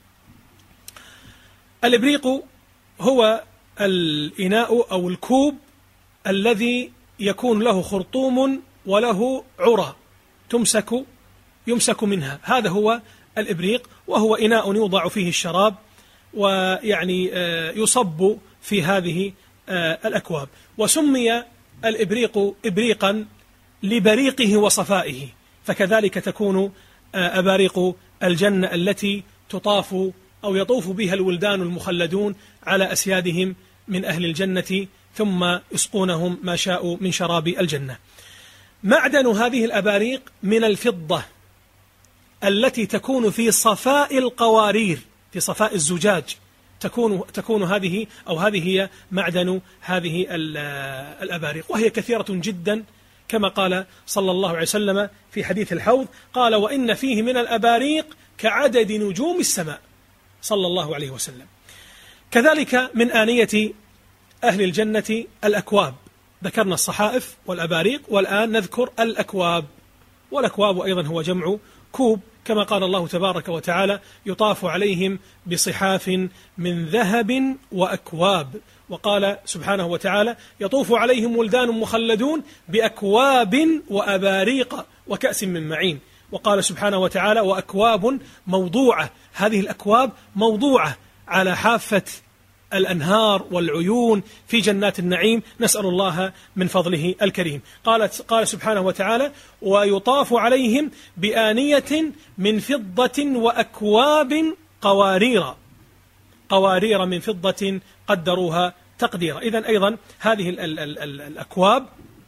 الإبريق هو الإناء أو الكوب الذي يكون له خرطوم وله عرى تمسك يمسك منها، هذا هو الإبريق، وهو إناء يوضع فيه الشراب ويعني يصب في هذه الأكواب. وسمي الإبريق إبريقا لبريقه وصفائه، فكذلك تكون أباريق الجنة التي تطاف أو يطوف بها الولدان المخلدون على أسيادهم من أهل الجنة ثم يسقونهم ما شاءوا من شراب الجنة. معدن هذه الأباريق من الفضة التي تكون في صفاء القوارير، في صفاء الزجاج تكون تكون هذه أو هذه هي معدن هذه الأباريق، وهي كثيرة جدا كما قال صلى الله عليه وسلم في حديث الحوض، قال وإن فيه من الأباريق كعدد نجوم السماء صلى الله عليه وسلم. كذلك من آنية أهل الجنة الأكواب، ذكرنا الصحائف والأباريق والآن نذكر الأكواب. والأكواب أيضا هو جمع كوب، كما قال الله تبارك وتعالى يطاف عليهم بصحاف من ذهب وأكواب. وقال سبحانه وتعالى يطوف عليهم ولدان مخلدون بأكواب وأباريق وكأس من معين. وقال سبحانه وتعالى وأكواب موضوعة، هذه الأكواب موضوعة على حافة الأنهار والعيون في جنات النعيم، نسأل الله من فضله الكريم. قال قال سبحانه وتعالى ويطاف عليهم بآنية من فضة وأكواب قوارير قوارير من فضة قدروها تقديرا. إذن أيضا هذه ال ال ال ال الأكواب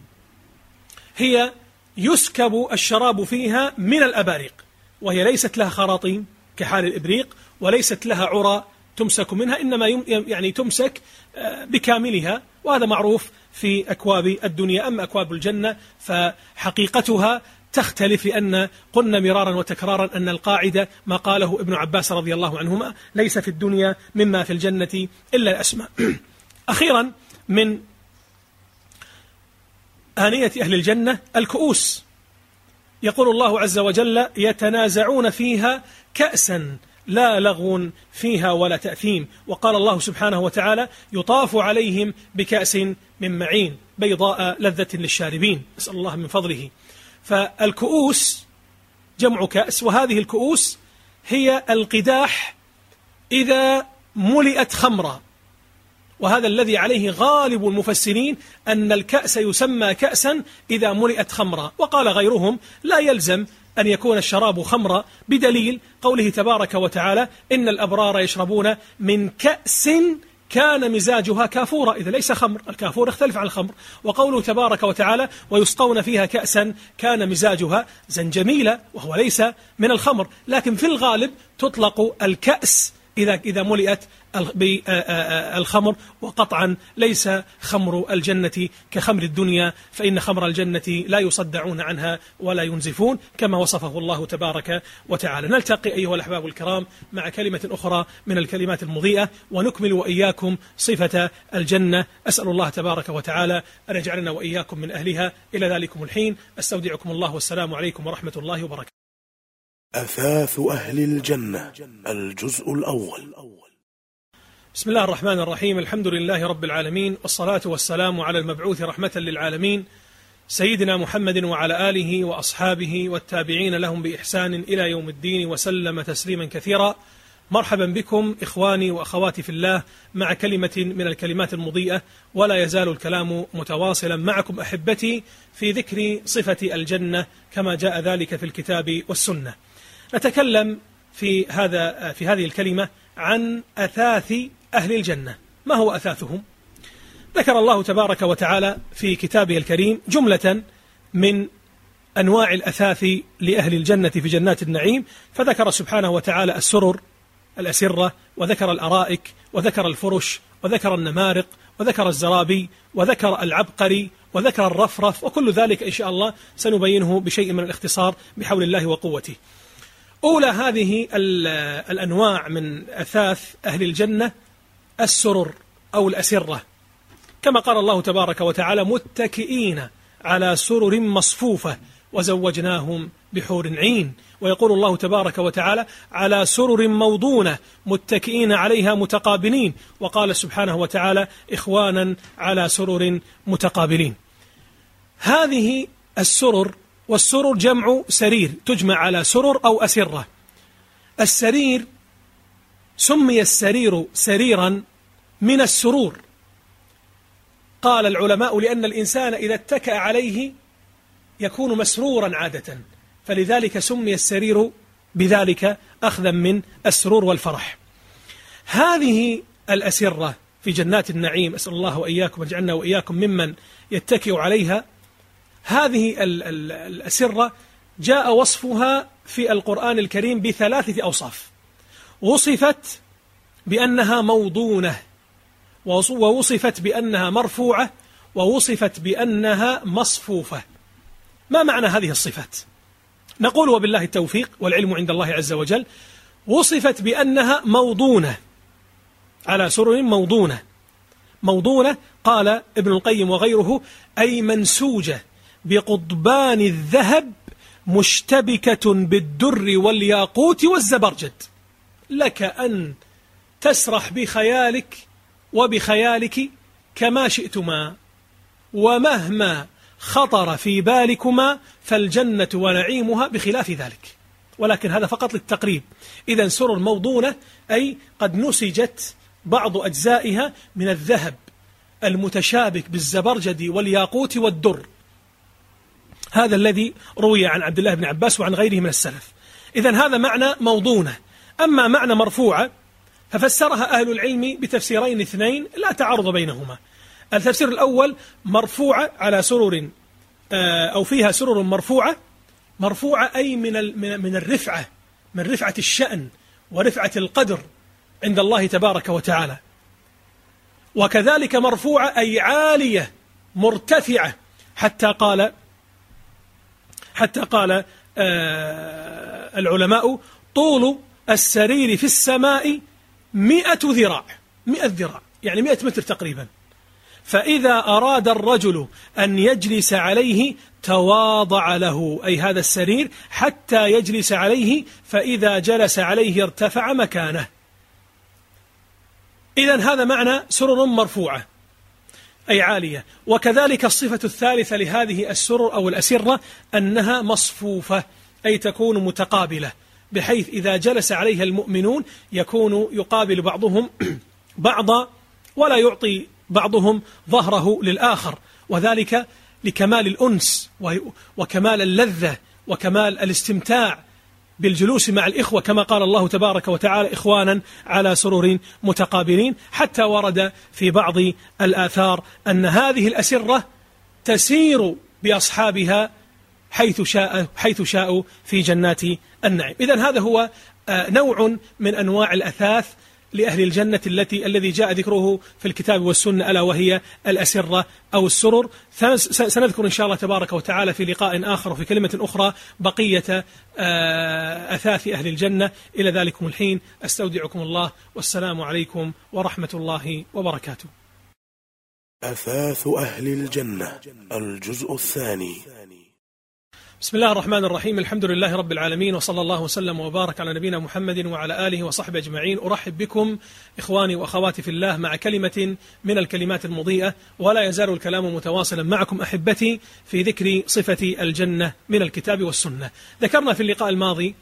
هي يسكب الشراب فيها من الأباريق، وهي ليست لها خراطيم كحال الإبريق، وليست لها عرى تمسك منها، إنما يعني تمسك بكاملها، وهذا معروف في أكواب الدنيا. أما أكواب الجنة فحقيقتها تختلف، لأن قلنا مرارا وتكرارا أن القاعدة ما قاله ابن عباس رضي الله عنهما ليس في الدنيا مما في الجنة إلا الأسماء. أخيرا من آنية أهل الجنة الكؤوس، يقول الله عز وجل يتنازعون فيها كأسا لا لغو فيها ولا تأثيم. وقال الله سبحانه وتعالى يطاف عليهم بكأس من معين بيضاء لذة للشاربين، نسأل الله من فضله. فالكؤوس جمع كأس، وهذه الكؤوس هي القداح إذا ملئت خمرا، وهذا الذي عليه غالب المفسرين أن الكأس يسمى كأسا إذا ملئت خمرا. وقال غيرهم لا يلزم أن يكون الشراب خمرا، بدليل قوله تبارك وتعالى إن الأبرار يشربون من كأس كان مزاجها كافورا، إذا ليس خمر، الكافور يختلف عن الخمر. وقوله تبارك وتعالى ويسقون فيها كأسا كان مزاجها زنجميلا، وهو ليس من الخمر، لكن في الغالب تطلق الكأس إذا إذا ملئت بالخمر، وقطعا ليس خمر الجنة كخمر الدنيا، فإن خمر الجنة لا يصدعون عنها ولا ينزفون كما وصفه الله تبارك وتعالى. نلتقي أيها الأحباب الكرام مع كلمة أخرى من الكلمات المضيئة، ونكمل وإياكم صفة الجنة. أسأل الله تبارك وتعالى أن يجعلنا وإياكم من أهلها. إلى ذلكم الحين أستودعكم الله، والسلام عليكم ورحمة الله وبركاته. أثاث أهل الجنة الجزء الأول. بسم الله الرحمن الرحيم. الحمد لله رب العالمين، والصلاة والسلام على المبعوث رحمة للعالمين سيدنا محمد وعلى آله وأصحابه والتابعين لهم بإحسان إلى يوم الدين، وسلم تسليما كثيرا. مرحبا بكم إخواني وأخواتي في الله مع كلمة من الكلمات المضيئة، ولا يزال الكلام متواصلا معكم أحبتي في ذكر صفة الجنة كما جاء ذلك في الكتاب والسنة. نتكلم في هذا في هذه الكلمة عن أثاث أهل الجنة. ما هو أثاثهم؟ ذكر الله تبارك وتعالى في كتابه الكريم جملة من أنواع الأثاث لأهل الجنة في جنات النعيم، فذكر سبحانه وتعالى السرر، الأسرة، وذكر الأرائك، وذكر الفرش، وذكر النمارق، وذكر الزرابي، وذكر العبقري، وذكر الرفرف، وكل ذلك إن شاء الله سنبينه بشيء من الاختصار بحول الله وقوته. أولى هذه الأنواع من أثاث أهل الجنة السرر أو الأسرة، كما قال الله تبارك وتعالى: متكئين على سرر مصفوفة وزوجناهم بحور عين. ويقول الله تبارك وتعالى: على سرر موضونة متكئين عليها متقابلين. وقال سبحانه وتعالى: إخوانا على سرر متقابلين. هذه السرر، والسرر جمع سرير، تجمع على سرر أو أسرة. السرير سمي السرير سريرا من السرور، قال العلماء لأن الإنسان إذا اتكأ عليه يكون مسرورا عادة، فلذلك سمي السرير بذلك أخذا من السرور والفرح. هذه الأسرة في جنات النعيم، أسأل الله وإياكم أن يجعلنا وإياكم ممن يتكئ عليها. هذه الأسرة جاء وصفها في القرآن الكريم بثلاثة أوصاف. وصفت بأنها موضونة، ووصفت بأنها مرفوعة، ووصفت بأنها مصفوفة. ما معنى هذه الصفات؟ نقول وبالله التوفيق والعلم عند الله عز وجل. وصفت بأنها موضونة على سرر موضونة. موضونة قال ابن القيم وغيره أي منسوجة بقضبان الذهب مشتبكة بالدر والياقوت والزبرجد، لك أن تسرح بخيالك وبخيالك كما شئتما، ومهما خطر في بالكما فالجنة ونعيمها بخلاف ذلك. ولكن هذا فقط للتقريب. إذن سرر موضونة أي قد نسجت بعض أجزائها من الذهب المتشابك بالزبرجد والياقوت والدر. هذا الذي روي عن عبد الله بن عباس وعن غيره من السلف. إذن هذا معنى موضونة. أما معنى مرفوعة ففسرها أهل العلم بتفسيرين اثنين لا تعارض بينهما. التفسير الأول: مرفوعة على سرر أو فيها سرر مرفوعة. مرفوعة أي من من الرفعة، من رفعة الشأن ورفعة القدر عند الله تبارك وتعالى. وكذلك مرفوعة أي عالية مرتفعة، حتى قال حتى قال العلماء: طول السرير في السماء مئة ذراع. مئة ذراع يعني مئة متر تقريبا. فإذا أراد الرجل أن يجلس عليه تواضع له، أي هذا السرير، حتى يجلس عليه، فإذا جلس عليه ارتفع مكانه. إذن هذا معنى سرر مرفوعة أي عالية. وكذلك الصفة الثالثة لهذه السرر أو الأسرة أنها مصفوفة أي تكون متقابلة، بحيث إذا جلس عليها المؤمنون يكون يقابل بعضهم بعضا ولا يعطي بعضهم ظهره للآخر، وذلك لكمال الأنس وكمال اللذة وكمال الاستمتاع بالجلوس مع الإخوة، كما قال الله تبارك وتعالى: إخوانا على سرر متقابلين. حتى ورد في بعض الآثار أن هذه الأسرة تسير بأصحابها حيث شاء حيث شاءوا في جنات النعيم. إذن هذا هو نوع من أنواع الأثاث لأهل الجنة التي الذي جاء ذكره في الكتاب والسنة، ألا وهي الأسرة أو السرر. سنذكر إن شاء الله تبارك وتعالى في لقاء آخر وفي كلمة أخرى بقية أثاث أهل الجنة. إلى ذلكم الحين أستودعكم الله، والسلام عليكم ورحمة الله وبركاته. أثاث أهل الجنة الجزء الثاني. بسم الله الرحمن الرحيم. الحمد لله رب العالمين، وصلى الله وسلم وبارك على نبينا محمد وعلى آله وصحبه أجمعين. أرحب بكم إخواني وأخواتي في الله مع كلمة من الكلمات المضيئة، ولا يزال الكلام متواصلا معكم أحبتي في ذكر صفة الجنة من الكتاب والسنة. ذكرنا في اللقاء الماضي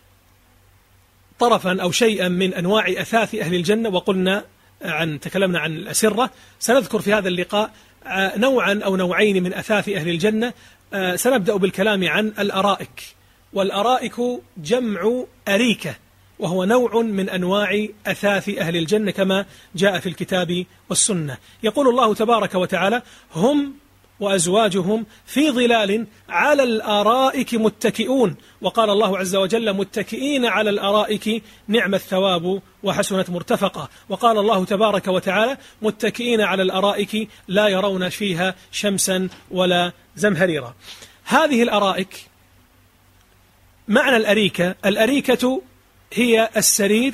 طرفا أو شيئا من أنواع أثاث أهل الجنة، وقلنا عن تكلمنا عن الأسرة. سنذكر في هذا اللقاء نوعا أو نوعين من أثاث أهل الجنة. سنبدأ بالكلام عن الأرائك، والأرائك جمع أريكة، وهو نوع من أنواع أثاث أهل الجنة كما جاء في الكتاب والسنة. يقول الله تبارك وتعالى: هم وأزواجهم في ظلال على الأرائك متكئون. وقال الله عز وجل: متكئين على الأرائك نعم الثواب وحسنت مرتفقة. وقال الله تبارك وتعالى: متكئين على الأرائك لا يرون فيها شمسا ولا زمهريرا. هذه الأرائك معنى الأريكة، الأريكة هي السرير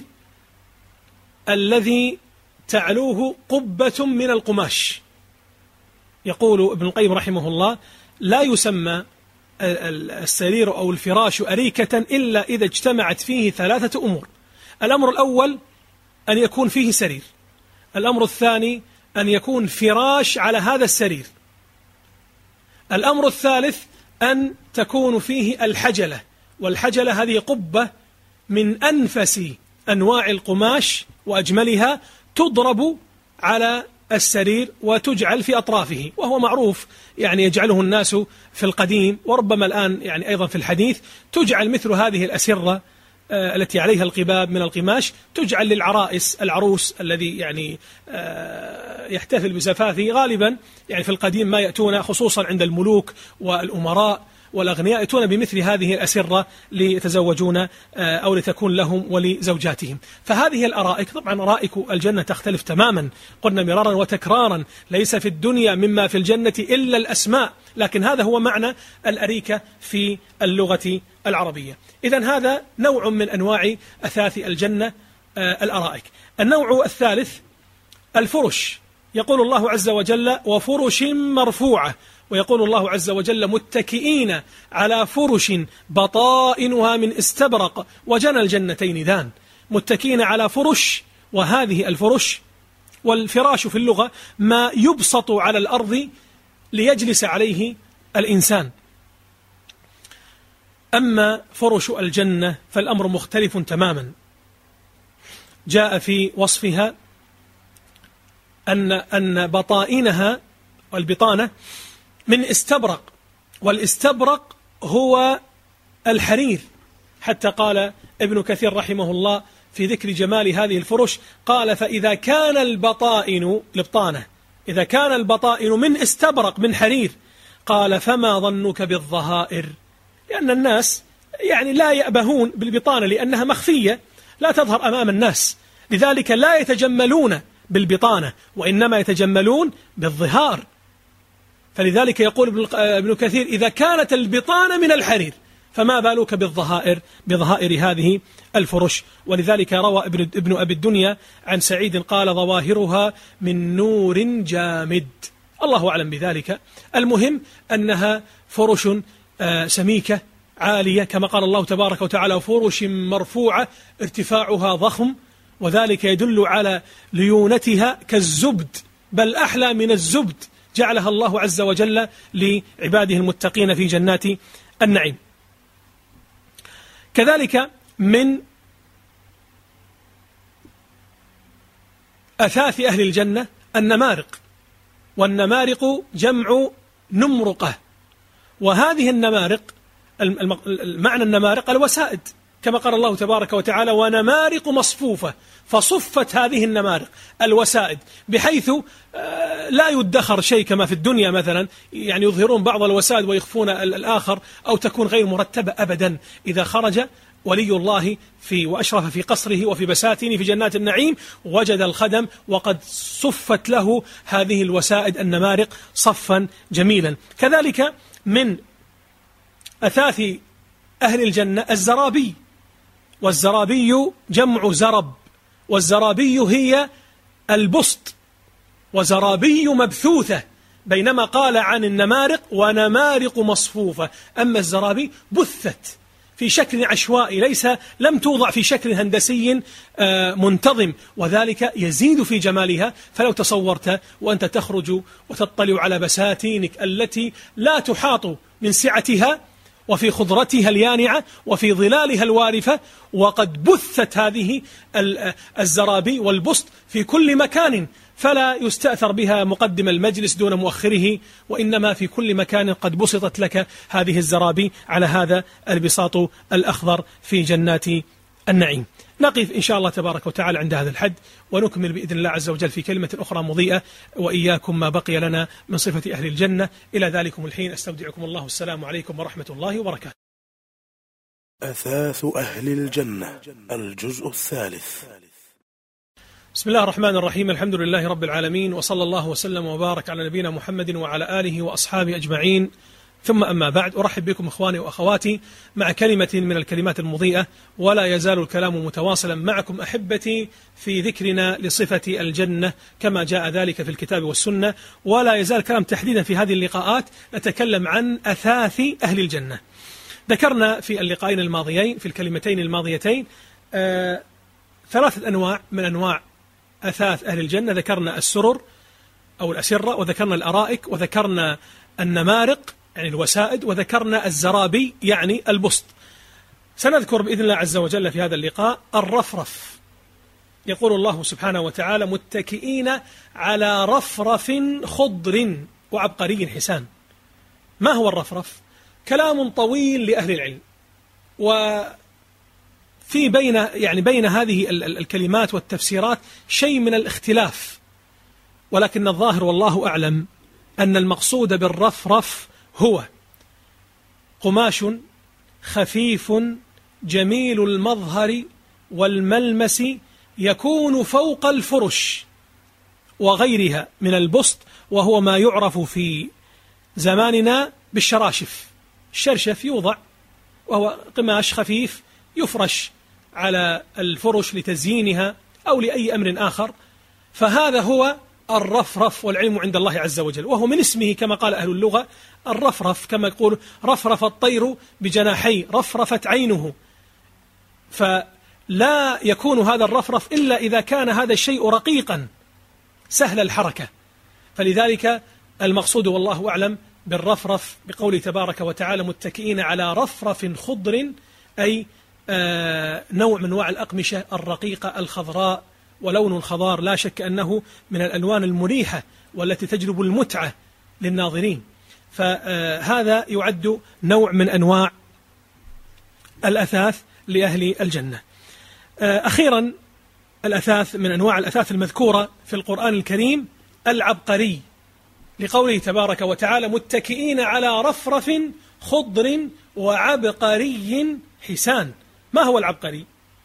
الذي تعلوه قبة من القماش. يقول ابن القيم رحمه الله: لا يسمى السرير أو الفراش أريكة إلا إذا اجتمعت فيه ثلاثة أمور. الأمر الأول أن يكون فيه سرير، الأمر الثاني أن يكون فراش على هذا السرير، الأمر الثالث أن تكون فيه الحجلة، والحجلة هذه قبة من أنفس أنواع القماش وأجملها تضرب على السرير وتجعل في أطرافه، وهو معروف يعني يجعله الناس في القديم وربما الآن يعني أيضا في الحديث. تجعل مثل هذه الأسرة آه التي عليها القباب من القماش، تجعل للعرائس، العروس الذي يعني آه يحتفل بزفافه غالبا يعني في القديم ما يأتون خصوصا عند الملوك والأمراء والأغنياء يأتون بمثل هذه الأسرة ليتزوجون أو لتكون لهم ولزوجاتهم. فهذه الأرائك طبعا أرائك الجنة تختلف تماما، قلنا مرارا وتكرارا: ليس في الدنيا مما في الجنة إلا الأسماء، لكن هذا هو معنى الأريكة في اللغة العربية. إذن هذا نوع من أنواع أثاث الجنة الأرائك. النوع الثالث الفرش. يقول الله عز وجل: وفرش مرفوعة. ويقول الله عز وجل: متكئين على فرش بطائنها من استبرق وجنى الجنتين دان. متكئين على فرش، وهذه الفرش والفراش في اللغة ما يبسط على الأرض ليجلس عليه الإنسان. أما فرش الجنة فالأمر مختلف تماما. جاء في وصفها أن أن بطائنها والبطانة من استبرق، والاستبرق هو الحرير. حتى قال ابن كثير رحمه الله في ذكر جمال هذه الفرش، قال: فإذا كان البطائن البطانة إذا كان البطائن من استبرق من حرير، قال: فما ظنك بالظهائر؟ لأن الناس يعني لا يأبهون بالبطانة لأنها مخفية لا تظهر أمام الناس، لذلك لا يتجملون بالبطانة وإنما يتجملون بالظهار. فلذلك يقول ابن كثير: إذا كانت البطانة من الحرير فما بالك بالظهائر بظهائر هذه الفرش. ولذلك روى ابن أبي الدنيا عن سعيد قال: ظواهرها من نور جامد. الله أعلم بذلك. المهم أنها فرش سميكة عالية، كما قال الله تبارك وتعالى: فرش مرفوعة، ارتفاعها ضخم، وذلك يدل على ليونتها كالزبد، بل أحلى من الزبد، جعلها الله عز وجل لعباده المتقين في جنات النعيم. كذلك من أثاث أهل الجنة النمارق، والنمارق جمع نمرقة. وهذه النمارق المعنى النمارق الوسائد، كما قال الله تبارك وتعالى: ونمارق مصفوفة. فصفت هذه النمارق الوسائد بحيث لا يدخر شيء كما في الدنيا مثلا، يعني يظهرون بعض الوسائد ويخفون الآخر، أو تكون غير مرتبة أبدا. إذا خرج ولي الله في وأشرف في قصره وفي بساتينه في جنات النعيم وجد الخدم وقد صفت له هذه الوسائد النمارق صفا جميلا. كذلك من أثاث أهل الجنة الزرابي، والزرابي جمع زرب، والزرابي هي البسط، وزرابي مبثوثة بينما قال عن النمارق ونمارق مصفوفة. أما الزرابي بثت في شكل عشوائي، ليس لم توضع في شكل هندسي منتظم، وذلك يزيد في جمالها. فلو تصورت وأنت تخرج وتطلع على بساتينك التي لا تحاط من سعتها وفي خضرتها اليانعة وفي ظلالها الوارفة، وقد بثت هذه الزرابي والبسط في كل مكان، فلا يستأثر بها مقدم المجلس دون مؤخره، وإنما في كل مكان قد بسطت لك هذه الزرابي على هذا البساط الأخضر في جنات النعيم. نقف إن شاء الله تبارك وتعالى عند هذا الحد، ونكمل بإذن الله عز وجل في كلمة أخرى مضيئة وإياكم ما بقي لنا من صفة أهل الجنة. إلى ذلكم الحين أستودعكم الله، السلام عليكم ورحمة الله وبركاته. أثاث أهل الجنة، الجزء الثالث. بسم الله الرحمن الرحيم، الحمد لله رب العالمين، وصلى الله وسلم وبارك على نبينا محمد وعلى آله وأصحابه أجمعين، ثم أما بعد. أرحب بكم إخواني وأخواتي مع كلمة من الكلمات المضيئة، ولا يزال الكلام متواصلا معكم أحبتي في ذكرنا لصفة الجنة كما جاء ذلك في الكتاب والسنة. ولا يزال الكلام تحديدا في هذه اللقاءات نتكلم عن أثاث أهل الجنة. ذكرنا في اللقاءين الماضيين في الكلمتين الماضيتين آه ثلاثة أنواع من أنواع أثاث أهل الجنة. ذكرنا السرر أو الأسرة، وذكرنا الأرائك، وذكرنا النمارق يعني الوسائد، وذكرنا الزرابي يعني البسط. سنذكر بإذن الله عز وجل في هذا اللقاء الرفرف. يقول الله سبحانه وتعالى متكئين على رفرف خضر وعبقري حسان. ما هو الرفرف؟ كلام طويل لأهل العلم، وفي بين يعني بين هذه الكلمات والتفسيرات شيء من الاختلاف، ولكن الظاهر والله أعلم أن المقصود بالرفرف هو قماش خفيف جميل المظهر والملمس يكون فوق الفرش وغيرها من البسط، وهو ما يعرف في زماننا بالشراشف. الشرشف يوضع وهو قماش خفيف يفرش على الفرش لتزيينها أو لأي أمر آخر، فهذا هو الرفرف، والعلم عند الله عز وجل، وهو من اسمه كما قال أهل اللغة الرفرف، كما يقول رفرف الطير بجناحي رفرفت عينه. فلا يكون هذا الرفرف إلا إذا كان هذا الشيء رقيقا سهل الحركة. فلذلك المقصود والله أعلم بالرفرف بقوله تبارك وتعالى متكئين على رفرف خضر، أي آه نوع من أنواع الأقمشة الرقيقة الخضراء، ولون الخضار لا شك أنه من الألوان المريحة والتي تجلب المتعة للناظرين. فهذا يعد نوع من أنواع الأثاث لأهل الجنة. أخيرا الأثاث من أنواع الأثاث المذكورة في القرآن الكريم العبقري، لقوله تبارك وتعالى متكئين على رفرف خضر وعبقري حسان. ما هو العبقري؟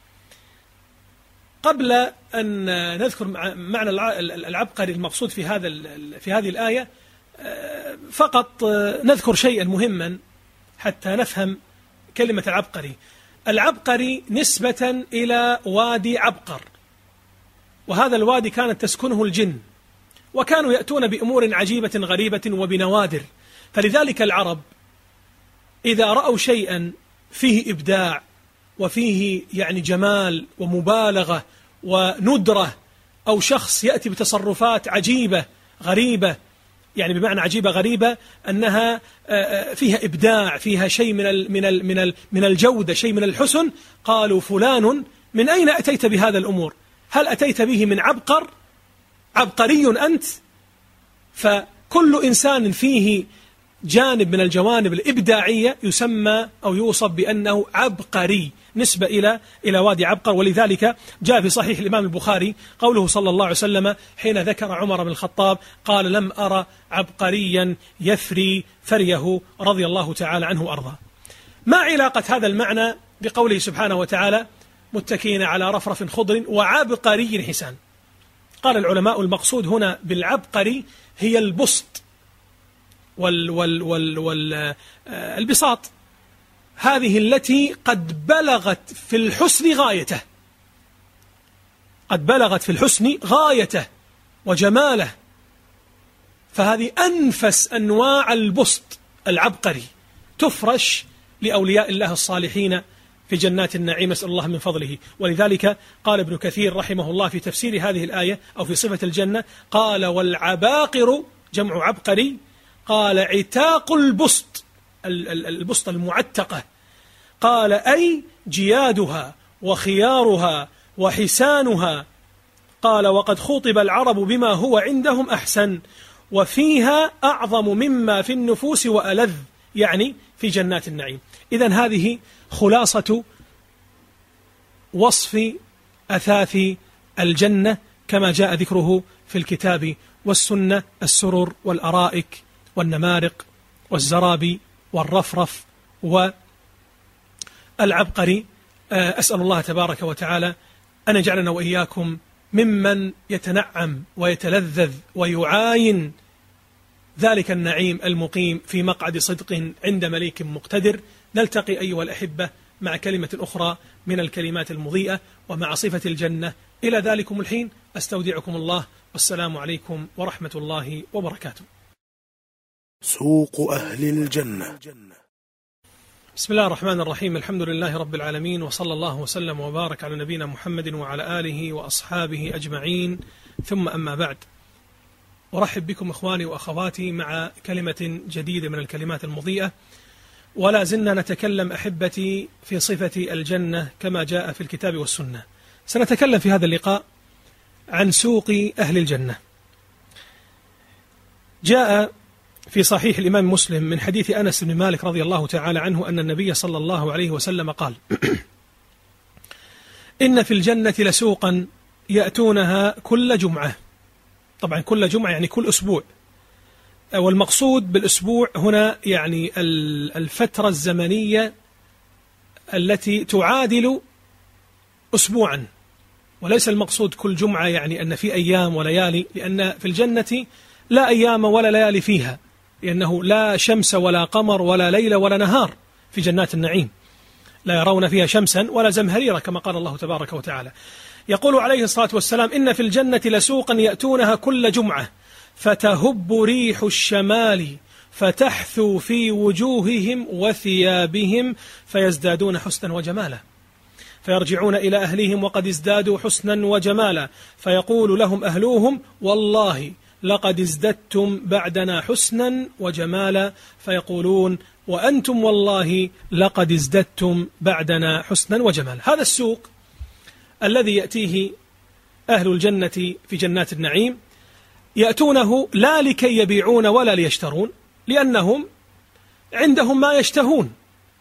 قبل أن نذكر معنى العبقري المقصود في هذا في هذه الآية، فقط نذكر شيئا مهما حتى نفهم كلمة العبقري. العبقري نسبة إلى وادي عبقر، وهذا الوادي كانت تسكنه الجن، وكانوا يأتون بأمور عجيبة غريبة وبنوادر. فلذلك العرب إذا رأوا شيئا فيه إبداع وفيه يعني جمال ومبالغة وندرة، أو شخص يأتي بتصرفات عجيبة غريبة، يعني بمعنى عجيبة غريبة أنها فيها إبداع، فيها شيء من ال من ال من ال من الجودة، شيء من الحسن، قالوا فلان من أين أتيت بهذا الأمور؟ هل أتيت به من عبقر؟ عبقري أنت؟ فكل إنسان فيه جانب من الجوانب الإبداعية يسمى أو يوصف بأنه عبقري، نسبة إلى إلى وادي عبقر. ولذلك جاء في صحيح الإمام البخاري قوله صلى الله عليه وسلم حين ذكر عمر بن الخطاب قال لم أرى عبقريا يفري فريه رضي الله تعالى عنه وأرضاه. ما علاقة هذا المعنى بقوله سبحانه وتعالى متكئين على رفرف خضر وعبقري حسان؟ قال العلماء المقصود هنا بالعبقري هي البسط وال وال وال وال البساط، هذه التي قد بلغت في الحسن غايته، قد بلغت في الحسن غايته وجماله. فهذه أنفس أنواع البسط العبقري تفرش لأولياء الله الصالحين في جنات النعيم، نسأل الله من فضله. ولذلك قال ابن كثير رحمه الله في تفسير هذه الآية أو في صفة الجنة، قال والعباقر جمع عبقري، قال عتاق البسط، البسط المعتقة، قال أي جيادها وخيارها وحسانها. قال وقد خوطب العرب بما هو عندهم أحسن وفيها أعظم مما في النفوس وألذ، يعني في جنات النعيم. إذن هذه خلاصة وصف أثاث الجنة كما جاء ذكره في الكتاب والسنة: السرر والأرائك والنمارق والزرابي والرفرف والعبقري. أسأل الله تبارك وتعالى أن يجعلنا وإياكم ممن يتنعم ويتلذذ ويعاين ذلك النعيم المقيم في مقعد صدق عند مليك مقتدر. نلتقي أيها الأحبة مع كلمة أخرى من الكلمات المضيئة ومع صفة الجنة. إلى ذلكم الحين أستودعكم الله، والسلام عليكم ورحمة الله وبركاته. سوق أهل الجنة. بسم الله الرحمن الرحيم، الحمد لله رب العالمين، وصلى الله وسلم وبارك على نبينا محمد وعلى آله وأصحابه أجمعين، ثم أما بعد. أرحب بكم إخواني وأخواتي مع كلمة جديدة من الكلمات المضيئة، ولا زلنا نتكلم أحبتي في صفة الجنة كما جاء في الكتاب والسنة. سنتكلم في هذا اللقاء عن سوق أهل الجنة. جاء في صحيح الإمام مسلم من حديث أنس بن مالك رضي الله تعالى عنه أن النبي صلى الله عليه وسلم قال: إن في الجنة لسوقا يأتونها كل جمعة. طبعا كل جمعة يعني كل أسبوع، والمقصود بالأسبوع هنا يعني الفترة الزمنية التي تعادل أسبوعا، وليس المقصود كل جمعة يعني أن في أيام وليالي، لأن في الجنة لا أيام ولا ليالي فيها، لأنه لا شمس ولا قمر ولا ليل ولا نهار في جنات النعيم، لا يرون فيها شمسا ولا زمهريرا كما قال الله تبارك وتعالى. يقول عليه الصلاة والسلام: إن في الجنة لسوقا يأتونها كل جمعة فتهب ريح الشمال فتحثو في وجوههم وثيابهم فيزدادون حسنا وجمالا، فيرجعون إلى أهلهم وقد ازدادوا حسنا وجمالا، فيقول لهم أهلوهم: والله لقد ازددتم بعدنا حسنا وجمالا، فيقولون: وأنتم والله لقد ازددتم بعدنا حسنا وجمالا. هذا السوق الذي يأتيه أهل الجنة في جنات النعيم يأتونه لا لكي يبيعون ولا ليشترون، لأنهم عندهم ما يشتهون،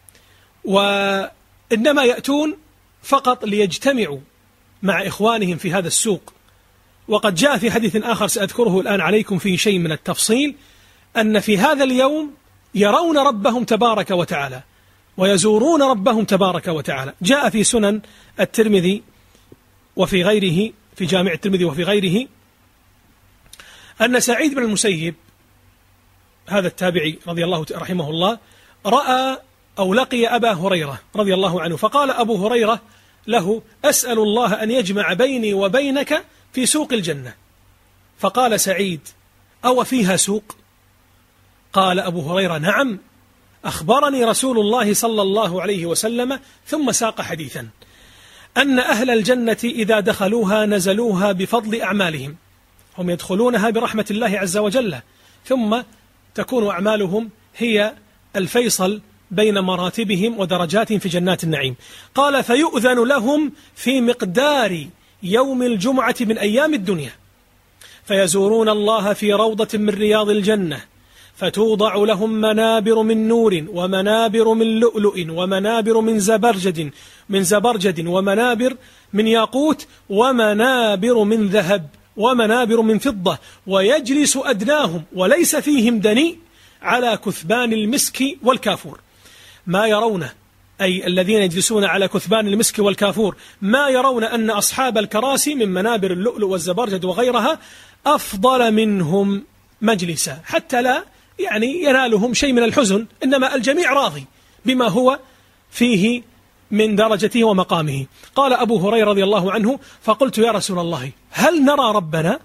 وإنما يأتون فقط ليجتمعوا مع إخوانهم في هذا السوق. وقد جاء في حديث آخر سأذكره الآن عليكم فيه شيء من التفصيل، أن في هذا اليوم يرون ربهم تبارك وتعالى ويزورون ربهم تبارك وتعالى. جاء في سنن الترمذي وفي غيره، في جامع الترمذي وفي غيره، أن سعيد بن المسيب هذا التابعي رضي الله رحمه الله رأى أو لقي أبا هريرة رضي الله عنه، فقال أبو هريرة له: أسأل الله أن يجمع بيني وبينك في سوق الجنة. فقال سعيد: أو فيها سوق؟ قال أبو هريرة: نعم، أخبرني رسول الله صلى الله عليه وسلم، ثم ساق حديثا أن أهل الجنة إذا دخلوها نزلوها بفضل أعمالهم، هم يدخلونها برحمة الله عز وجل، ثم تكون أعمالهم هي الفيصل بين مراتبهم ودرجاتهم في جنات النعيم. قال: فيؤذن لهم في مقدار يوم الجمعة من أيام الدنيا، فيزورون الله في روضة من رياض الجنة، فتوضع لهم منابر من نور ومنابر من لؤلؤ ومنابر من زبرجد من زبرجد ومنابر من ياقوت ومنابر من ذهب ومنابر من فضة، ويجلس أدناهم وليس فيهم دني على كثبان المسك والكافور. ما يرونه، أي الذين يجلسون على كثبان المسك والكافور، ما يرون أن أصحاب الكراسي من منابر اللؤلؤ والزبرجد وغيرها أفضل منهم مجلسا، حتى لا يعني ينالهم شيء من الحزن، إنما الجميع راضي بما هو فيه من درجته ومقامه. قال أبو هريرة رضي الله عنه: فقلت: يا رسول الله، هل نرى ربنا؟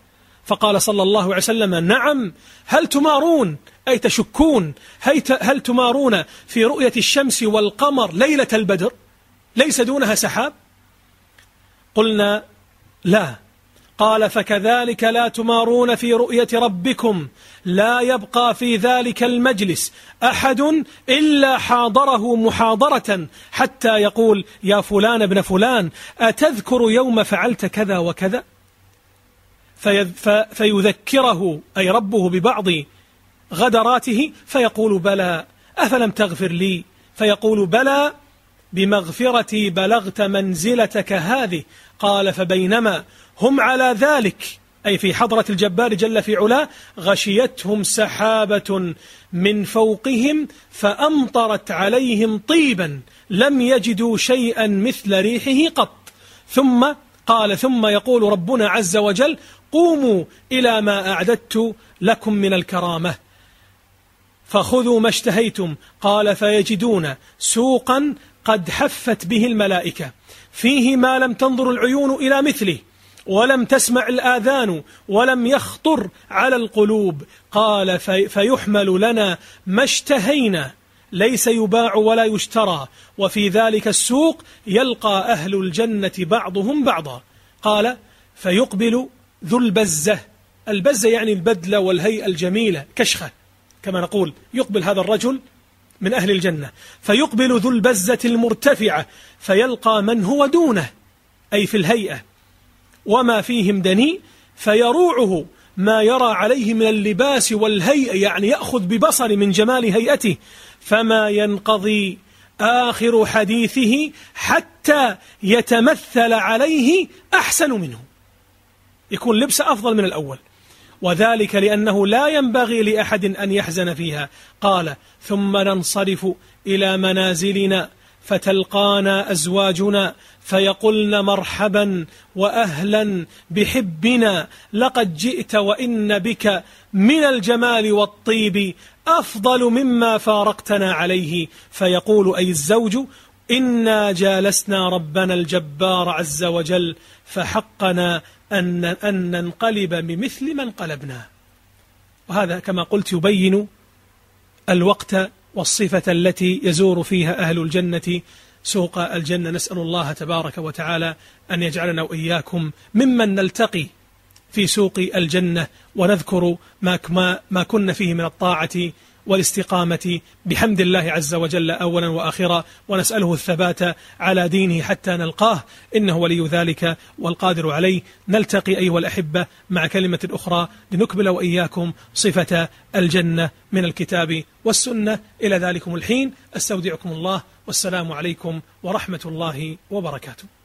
فقال صلى الله عليه وسلم: نعم، هل تمارون أي تشكون هل تمارون في رؤية الشمس والقمر ليلة البدر ليس دونها سحاب؟ قلنا: لا. قال: فكذلك لا تمارون في رؤية ربكم، لا يبقى في ذلك المجلس أحد إلا حاضره محاضرة حتى يقول: يا فلان ابن فلان، أتذكر يوم فعلت كذا وكذا؟ فيذكره أي ربه ببعض غدراته فيقول: بلى، أفلم تغفر لي؟ فيقول: بلى، بمغفرتي بلغت منزلتك هذه. قال: فبينما هم على ذلك أي في حضرة الجبار جل في علاه غشيتهم سحابة من فوقهم فأمطرت عليهم طيبا لم يجدوا شيئا مثل ريحه قط. ثم قال: ثم يقول ربنا عز وجل: قوموا إلى ما أعددت لكم من الكرامة فخذوا ما اشتهيتم. قال: فيجدون سوقا قد حفت به الملائكة فيه ما لم تنظر العيون إلى مثله ولم تسمع الآذان ولم يخطر على القلوب. قال: في فيحمل لنا ما اشتهينا ليس يباع ولا يشترى، وفي ذلك السوق يلقى أهل الجنة بعضهم بعضا. قال: فيقبل ذو البزة، البزة يعني البدلة والهيئة الجميلة كشخة كما نقول، يقبل هذا الرجل من أهل الجنة، فيقبل ذو البزة المرتفعة فيلقى من هو دونه أي في الهيئة وما فيهم دني، فيروعه ما يرى عليه من اللباس والهيئة، يعني يأخذ ببصر من جمال هيئته، فما ينقضي آخر حديثه حتى يتمثل عليه أحسن منه، يكون لبس أفضل من الأول، وذلك لأنه لا ينبغي لأحد أن يحزن فيها. قال: ثم ننصرف إلى منازلنا فتلقانا أزواجنا فيقولن: مرحبا وأهلا بحبنا، لقد جئت وإن بك من الجمال والطيب أفضل مما فارقتنا عليه. فيقول أي الزوج: إنا جالسنا ربنا الجبار عز وجل فحقنا أن, أن ننقلب بمثل ما انقلبنا. وهذا كما قلت يبين الوقت والصفة التي يزور فيها أهل الجنة سوق الجنة. نسأل الله تبارك وتعالى أن يجعلنا وإياكم ممن نلتقي في سوق الجنة ونذكر ما, ما كنا فيه من الطاعة والاستقامة بحمد الله عز وجل أولا وآخرا، ونسأله الثبات على دينه حتى نلقاه، إنه ولي ذلك والقادر عليه. نلتقي أيها الأحبة مع كلمة أخرى لنكمل وإياكم صفة الجنة من الكتاب والسنة. إلى ذلكم الحين أستودعكم الله، والسلام عليكم ورحمة الله وبركاته.